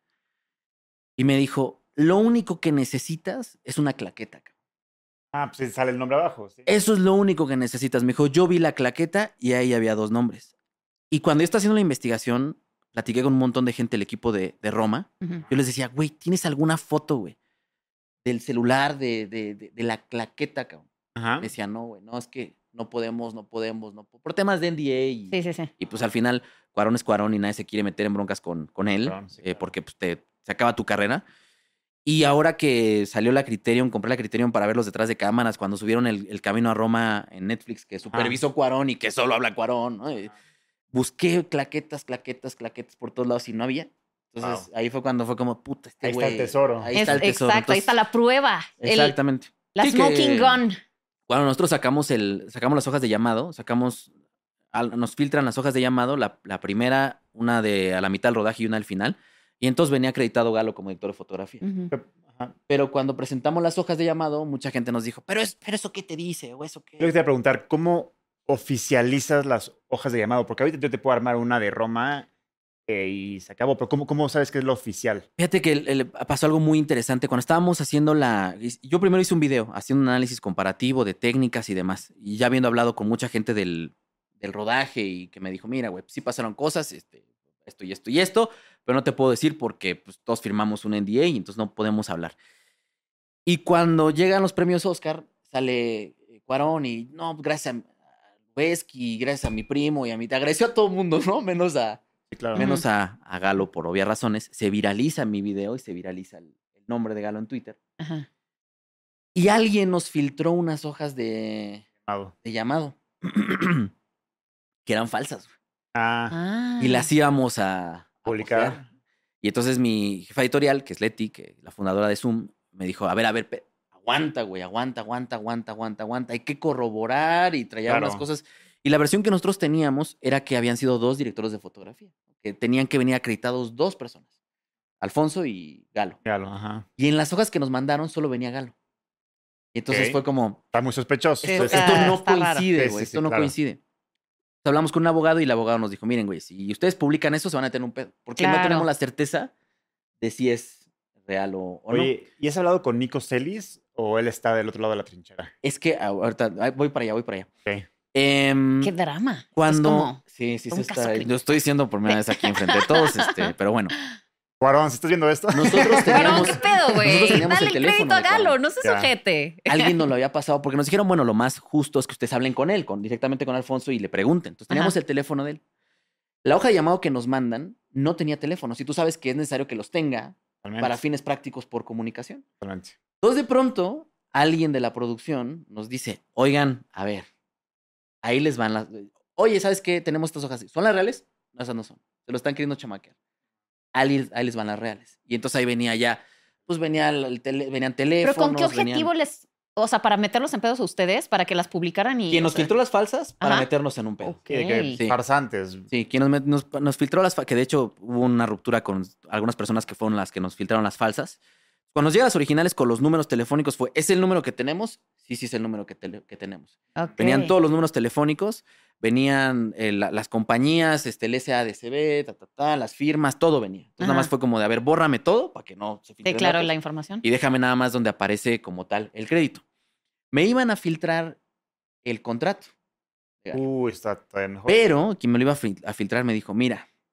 Y me dijo, lo único que necesitas es una claqueta. Cabrón. Ah, pues sale el nombre abajo. ¿Sí? Eso es lo único que necesitas. Me dijo, yo vi la claqueta y ahí había dos nombres. Y cuando yo estaba haciendo la investigación, platiqué con un montón de gente del equipo de, de Roma. Ujú. Yo les decía, güey, ¿tienes alguna foto, güey? Del celular, de, de, de, de la claqueta, cabrón. Ajá. Me decía, no, güey, no, es que no podemos, no podemos, no po-". Por temas de N D A y, Sí, sí, sí. y pues al final Cuarón es Cuarón y nadie se quiere meter en broncas con, con él, Claro, sí, eh, claro. porque pues, te, se acaba tu carrera. Y ahora que salió la Criterion, compré la Criterion para verlos detrás de cámaras, cuando subieron el, el Camino a Roma en Netflix, que supervisó Cuarón y que solo habla Cuarón, ¿no? Eh, busqué claquetas, claquetas, claquetas por todos lados y no había. Entonces Wow. ahí fue cuando fue como, puta, este Ahí está el güey, tesoro. Ahí Es- está el tesoro. exacto, ahí está Entonces, la prueba. El- Exactamente. la Sí, que- smoking gun. Cuando nosotros sacamos el, sacamos las hojas de llamado, sacamos, al- nos filtran las hojas de llamado, la, la primera, una de a la mitad del rodaje y una al final, y entonces venía acreditado Galo como director de fotografía. Ujú. Ajá. Pero cuando presentamos las hojas de llamado, mucha gente nos dijo, pero, es, pero eso qué te dice, o eso qué. Yo te voy a preguntar, ¿cómo oficializas las hojas de llamado? Porque ahorita yo te puedo armar una de Roma eh, y se acabó, pero ¿cómo, ¿cómo sabes que es lo oficial? Fíjate que el- el- pasó algo muy interesante. Cuando estábamos haciendo la... Yo primero hice un video, haciendo un análisis comparativo de técnicas y demás. Y ya habiendo hablado con mucha gente del, del rodaje y que me dijo, mira, güey, sí pasaron cosas, este, esto y esto y esto, pero no te puedo decir porque pues, todos firmamos un N D A y entonces no podemos hablar. Y cuando llegan los premios Oscar, sale eh, Cuarón y, no, gracias a Wesky, gracias a mi primo y a mí. Te agradeció a todo el mundo, ¿no? Menos a... Sí, claro. menos a, a Galo por obvias razones, se viraliza mi video y se viraliza el, el nombre de Galo en Twitter. Ajá. Y alguien nos filtró unas hojas de, Llamado. de llamado que eran falsas. Ah, Ah. Y las íbamos a, a publicar. postear. Y entonces mi jefa editorial, que es Leti, que la fundadora de Zoom, me dijo, a ver, a ver, pe- aguanta, güey, aguanta, aguanta, aguanta, aguanta, aguanta. Hay que corroborar y traer Claro. unas cosas. Y la versión que nosotros teníamos era que habían sido dos directores de fotografía, que tenían que venir acreditados dos personas, Alfonso y Galo. Galo, ajá. Y en las hojas que nos mandaron solo venía Galo. Y entonces Ok. fue como, Está muy sospechoso. Sí, esto, está- esto no está raro. coincide, Sí, güey, sí, esto sí, no claro. coincide. Entonces hablamos con un abogado y el abogado nos dijo, miren, güey, si ustedes publican eso se van a tener un pedo, porque no Claro. tenemos la certeza de si es real o, o no. Oye, ¿y has hablado con Nico Celis o él está del otro lado de la trinchera? Es que ahorita, ay, voy para allá, voy para allá. Ok. Em, Qué drama. cuando... Es como sí, sí, un se caso está... clínico. Lo estoy diciendo por primera vez aquí enfrente de todos, este, pero bueno. Cuarón, si estás viendo esto, Nosotros Pero, teníamos... ¿qué pedo, güey? nosotros teníamos Dale el el teléfono crédito a de Cuarón. Galo, no se Ya. sujete. Alguien nos lo había pasado porque nos dijeron, bueno, lo más justo es que ustedes hablen con él, con, directamente con Alfonso y le pregunten. Entonces teníamos Ajá. el teléfono de él. La hoja de llamado que nos mandan no tenía teléfono. Si tú sabes que es necesario que los tenga Totalmente, para fines prácticos por comunicación. totalmente. Entonces de pronto alguien de la producción nos dice, oigan, a ver, ahí les van las... Oye, ¿sabes qué? Tenemos estas hojas. ¿Son las reales? No, esas no son. Se lo están queriendo chamaquear. Ahí, ahí les van las reales. Y entonces ahí venía ya, pues venía el, el tele- venían Pero teléfonos. ¿con qué objetivo venían- les, o sea, para meterlos en pedos a ustedes, para que las publicaran y... Quien o nos sea, filtró las falsas para Ajá. meternos en un pedo. Ok. Sí, de que Sí. farsantes. Sí, quien nos, met- nos, nos filtró las falsas, que de hecho hubo una ruptura con algunas personas que fueron las que nos filtraron las falsas. Cuando nos llegan las originales con los números telefónicos fue, ¿es el número que tenemos? Sí, sí es el número que, tele- que tenemos. Ok. Venían todos los números telefónicos, venían eh, la- las compañías, este, el S A D C B, ta, ta, ta, las firmas, todo venía. Entonces nada Ajá. más fue como de, a ver, bórrame todo para que no se filtre. Sí, claro, la información. Y déjame nada más donde aparece como tal el crédito. Me iban a filtrar el contrato. Uy, está todavía mejor. Pero quien me lo iba a, fil- a filtrar me dijo, mira,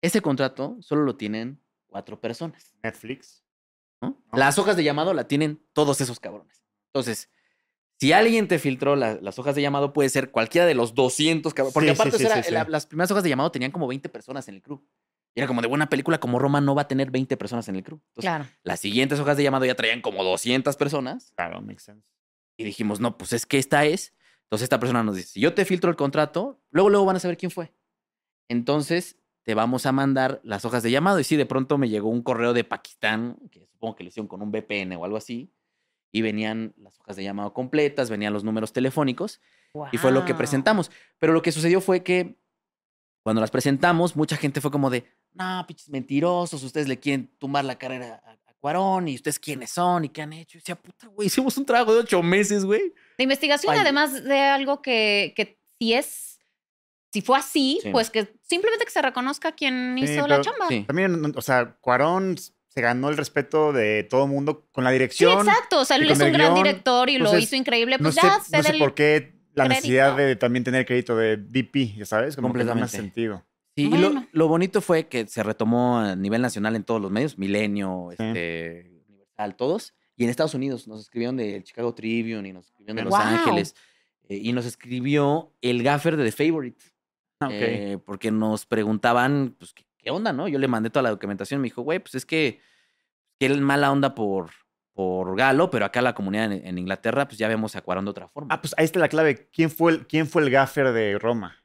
ese contrato solo lo tienen cuatro personas. Netflix. ¿no? No. Las hojas de llamado la tienen todos esos cabrones. Entonces, si alguien te filtró la- las hojas de llamado, puede ser cualquiera de los doscientos cabrones. Porque Sí, aparte, sí, sí, eso era- sí, sí. la- las primeras hojas de llamado tenían como veinte personas en el crew. Y era como de buena película, como Roma no va a tener veinte personas en el crew. Entonces, Claro. las siguientes hojas de llamado ya traían como doscientas personas. Claro, makes sense. Y dijimos, no, pues es que esta es. Entonces esta persona nos dice, si yo te filtro el contrato, luego, luego van a saber quién fue. Entonces te vamos a mandar las hojas de llamado. Y sí, de pronto me llegó un correo de Pakistán, que supongo que lo hicieron con un V P N o algo así, y venían las hojas de llamado completas, venían los números telefónicos, y fue lo que Wow. presentamos. Pero lo que sucedió fue que cuando las presentamos, mucha gente fue como de, no, pinches mentirosos, ustedes le quieren tumbar la carrera a, a Cuarón, y ustedes quiénes son y qué han hecho. Y decía, puta, güey, hicimos un trabajo de ocho meses, güey. De investigación, Ay. además de algo que, que si es, si fue así, Sí. pues que simplemente que se reconozca quién Sí, hizo la pero- chamba. Sí. También, o sea, Cuarón se ganó el respeto de todo el mundo con la Sí, dirección. exacto. O sea, y él con es un el gran guión, director y lo entonces, hizo increíble. No Pues sé, ya no se sé del- por qué la crédito. necesidad de también tener crédito de D P, ya sabes, como que no me hace Completamente. sentido. Sí, y lo, Bueno. lo bonito fue que se retomó a nivel nacional en todos los medios, Milenio, Sí. este, Universal, todos. Y en Estados Unidos nos escribieron del Chicago Tribune y nos escribieron de Los Wow. Ángeles. eh, y nos escribió el gaffer de The Favorite. Ah, ok. eh, porque nos preguntaban, pues, ¿qué, qué onda, no? Yo le mandé toda la documentación y me dijo, güey, pues es que, que él mala onda por, por Galo, pero acá la comunidad en, en Inglaterra, pues ya vemos a Cuarón de otra forma. Ah, pues ahí está la clave. ¿Quién fue el, quién fue el gaffer de Roma?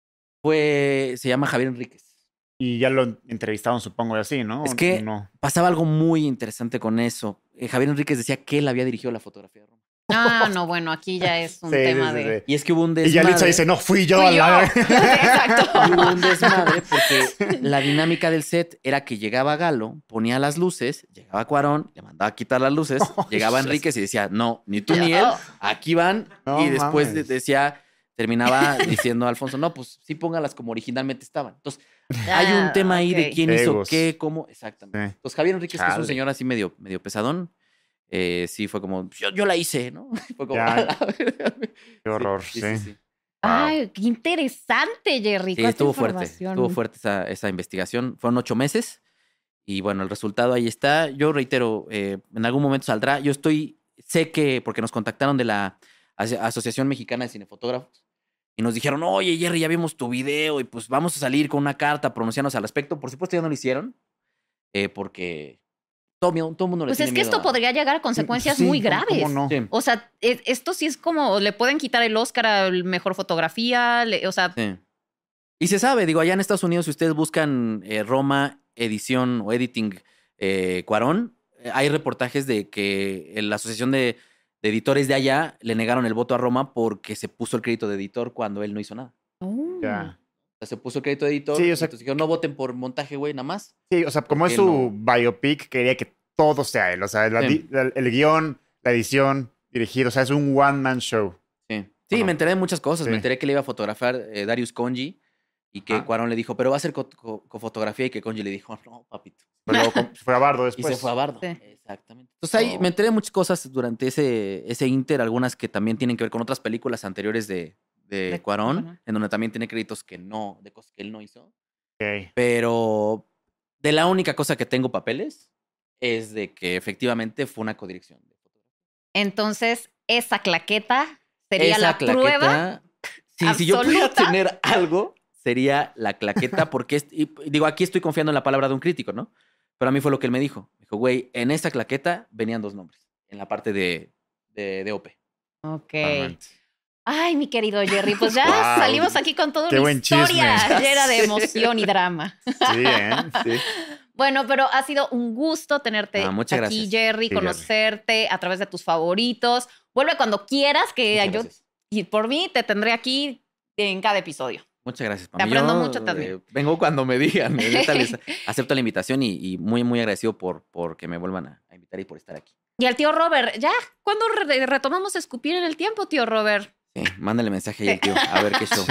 Fue, se llama Javier Enríquez. Y ya lo entrevistaron, supongo, y así, ¿no? Es ¿O que- no? Pasaba algo muy interesante con eso. Eh, Javier Enríquez decía que él había dirigido la fotografía de Roma. Ah, no, bueno, aquí ya es un Sí, sí, tema sí, de. sí. Y es que hubo un Y desmadre. Yalitza dice, no, fui yo. Fui a la- yo. Exacto. Hubo un desmadre porque la dinámica del set era que llegaba Galo, ponía las luces, llegaba Cuarón, le mandaba a quitar las luces, Oh, llegaba Dios. Enríquez y decía, no, ni tú ni él, aquí van. No y después mames. de- decía, terminaba diciendo Alfonso, no, pues sí póngalas como originalmente estaban. Entonces, hay un tema ahí de ok. quién hizo Egos. qué, cómo, exactamente. Sí. Entonces, Javier Enríquez, que es un Chale. señor así medio, medio pesadón, eh, sí fue como, yo, yo la hice, ¿no? Fue como, Ya. "A la verga". Qué horror, Sí, sí. sí, sí. Ay, qué interesante, Jerry. Sí, cuánta estuvo fuerte, información. estuvo fuerte esa, esa investigación. Fueron ocho meses y bueno, el resultado ahí está. Yo reitero, eh, en algún momento saldrá. Yo estoy, sé que, porque nos contactaron de la Aso- Asociación Mexicana de Cinefotógrafos y nos dijeron, oye, Jerry, ya vimos tu video y pues vamos a salir con una carta pronunciarnos al respecto. Por supuesto, ya no lo hicieron eh, porque todo, mi- todo el mundo le Pues tiene es que miedo esto a- podría llegar a consecuencias Sí, muy ¿cómo- graves. cómo no? Sí, O sea, e- esto sí es como, le pueden quitar el Oscar a mejor fotografía, le- o sea, sí. Y se sabe, digo, allá en Estados Unidos, si ustedes buscan eh, Roma, edición o editing eh, Cuarón, eh, hay reportajes de que eh, la asociación de, de editores de allá le negaron el voto a Roma porque se puso el crédito de editor cuando él no hizo nada. oh. Ya. O sea, se puso el crédito de editor Sí, y o sea- entonces dijeron, no voten por montaje, güey, nada más. Sí, o sea, como es Porque su biopic, quería que todo sea él. O sea, la Sí. di- la- el guión, la edición, dirigido. O sea, es un one-man show. Sí, sí Ajá. me enteré de muchas cosas. Sí. Me enteré que le iba a fotografiar eh, Darius Conji y que Ah. Cuarón le dijo, pero va a ser co- co- cofotografía y que Conji le dijo, no, papito. Pero luego com- se fue a Bardo Y después. se fue a Bardo. Sí. Exactamente. Entonces ahí Oh. me enteré de muchas cosas durante ese, ese inter, algunas que también tienen que ver con otras películas anteriores de, de, De Cuarón, Cuarón. en donde también tiene créditos que no, de cosas que él no hizo. Ok. Pero de la única cosa que tengo papeles es de que efectivamente fue una codirección de fotografía. Entonces, esa claqueta sería Esa la prueba. claqueta, sí, si yo pudiera absoluta. tener algo, sería la claqueta, porque es- y digo, aquí estoy confiando en la palabra de un crítico, ¿no? Pero a mí fue lo que él me dijo. Me dijo, güey, en esta claqueta venían dos nombres, en la parte de, de, de O P. Ok. Totalmente. Ay, mi querido Jerry, pues ya Wow. salimos aquí con toda Qué una buen historia chisme. llena de Sí. emoción y drama. Sí, ¿eh? Sí. Bueno, pero ha sido un gusto tenerte Ah, muchas aquí, gracias. Jerry, Sí, conocerte a través de tus favoritos. Vuelve cuando quieras, que Muchas yo, gracias. y por mí, te tendré aquí en cada episodio. Muchas gracias, Pam. Te aprendo Yo, mucho también. eh, vengo cuando me digan. Neta, les acepto la invitación y, y muy, muy agradecido por, por que me vuelvan a, a invitar y por estar aquí. Y al tío Robert, ya, ¿cuándo re- retomamos Escupir en el Tiempo, tío Robert? Sí, mándale mensaje ahí al tío, a ver qué show.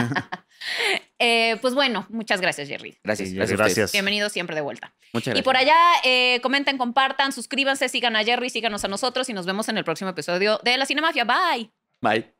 Eh, pues bueno, muchas gracias, Jerry. Gracias, Sí, gracias. a ustedes. gracias. Bienvenido siempre de vuelta. Muchas Y gracias. por allá, eh, comenten, compartan, suscríbanse, sigan a Jerry, síganos a nosotros y nos vemos en el próximo episodio de La Cinemafia. Bye. Bye.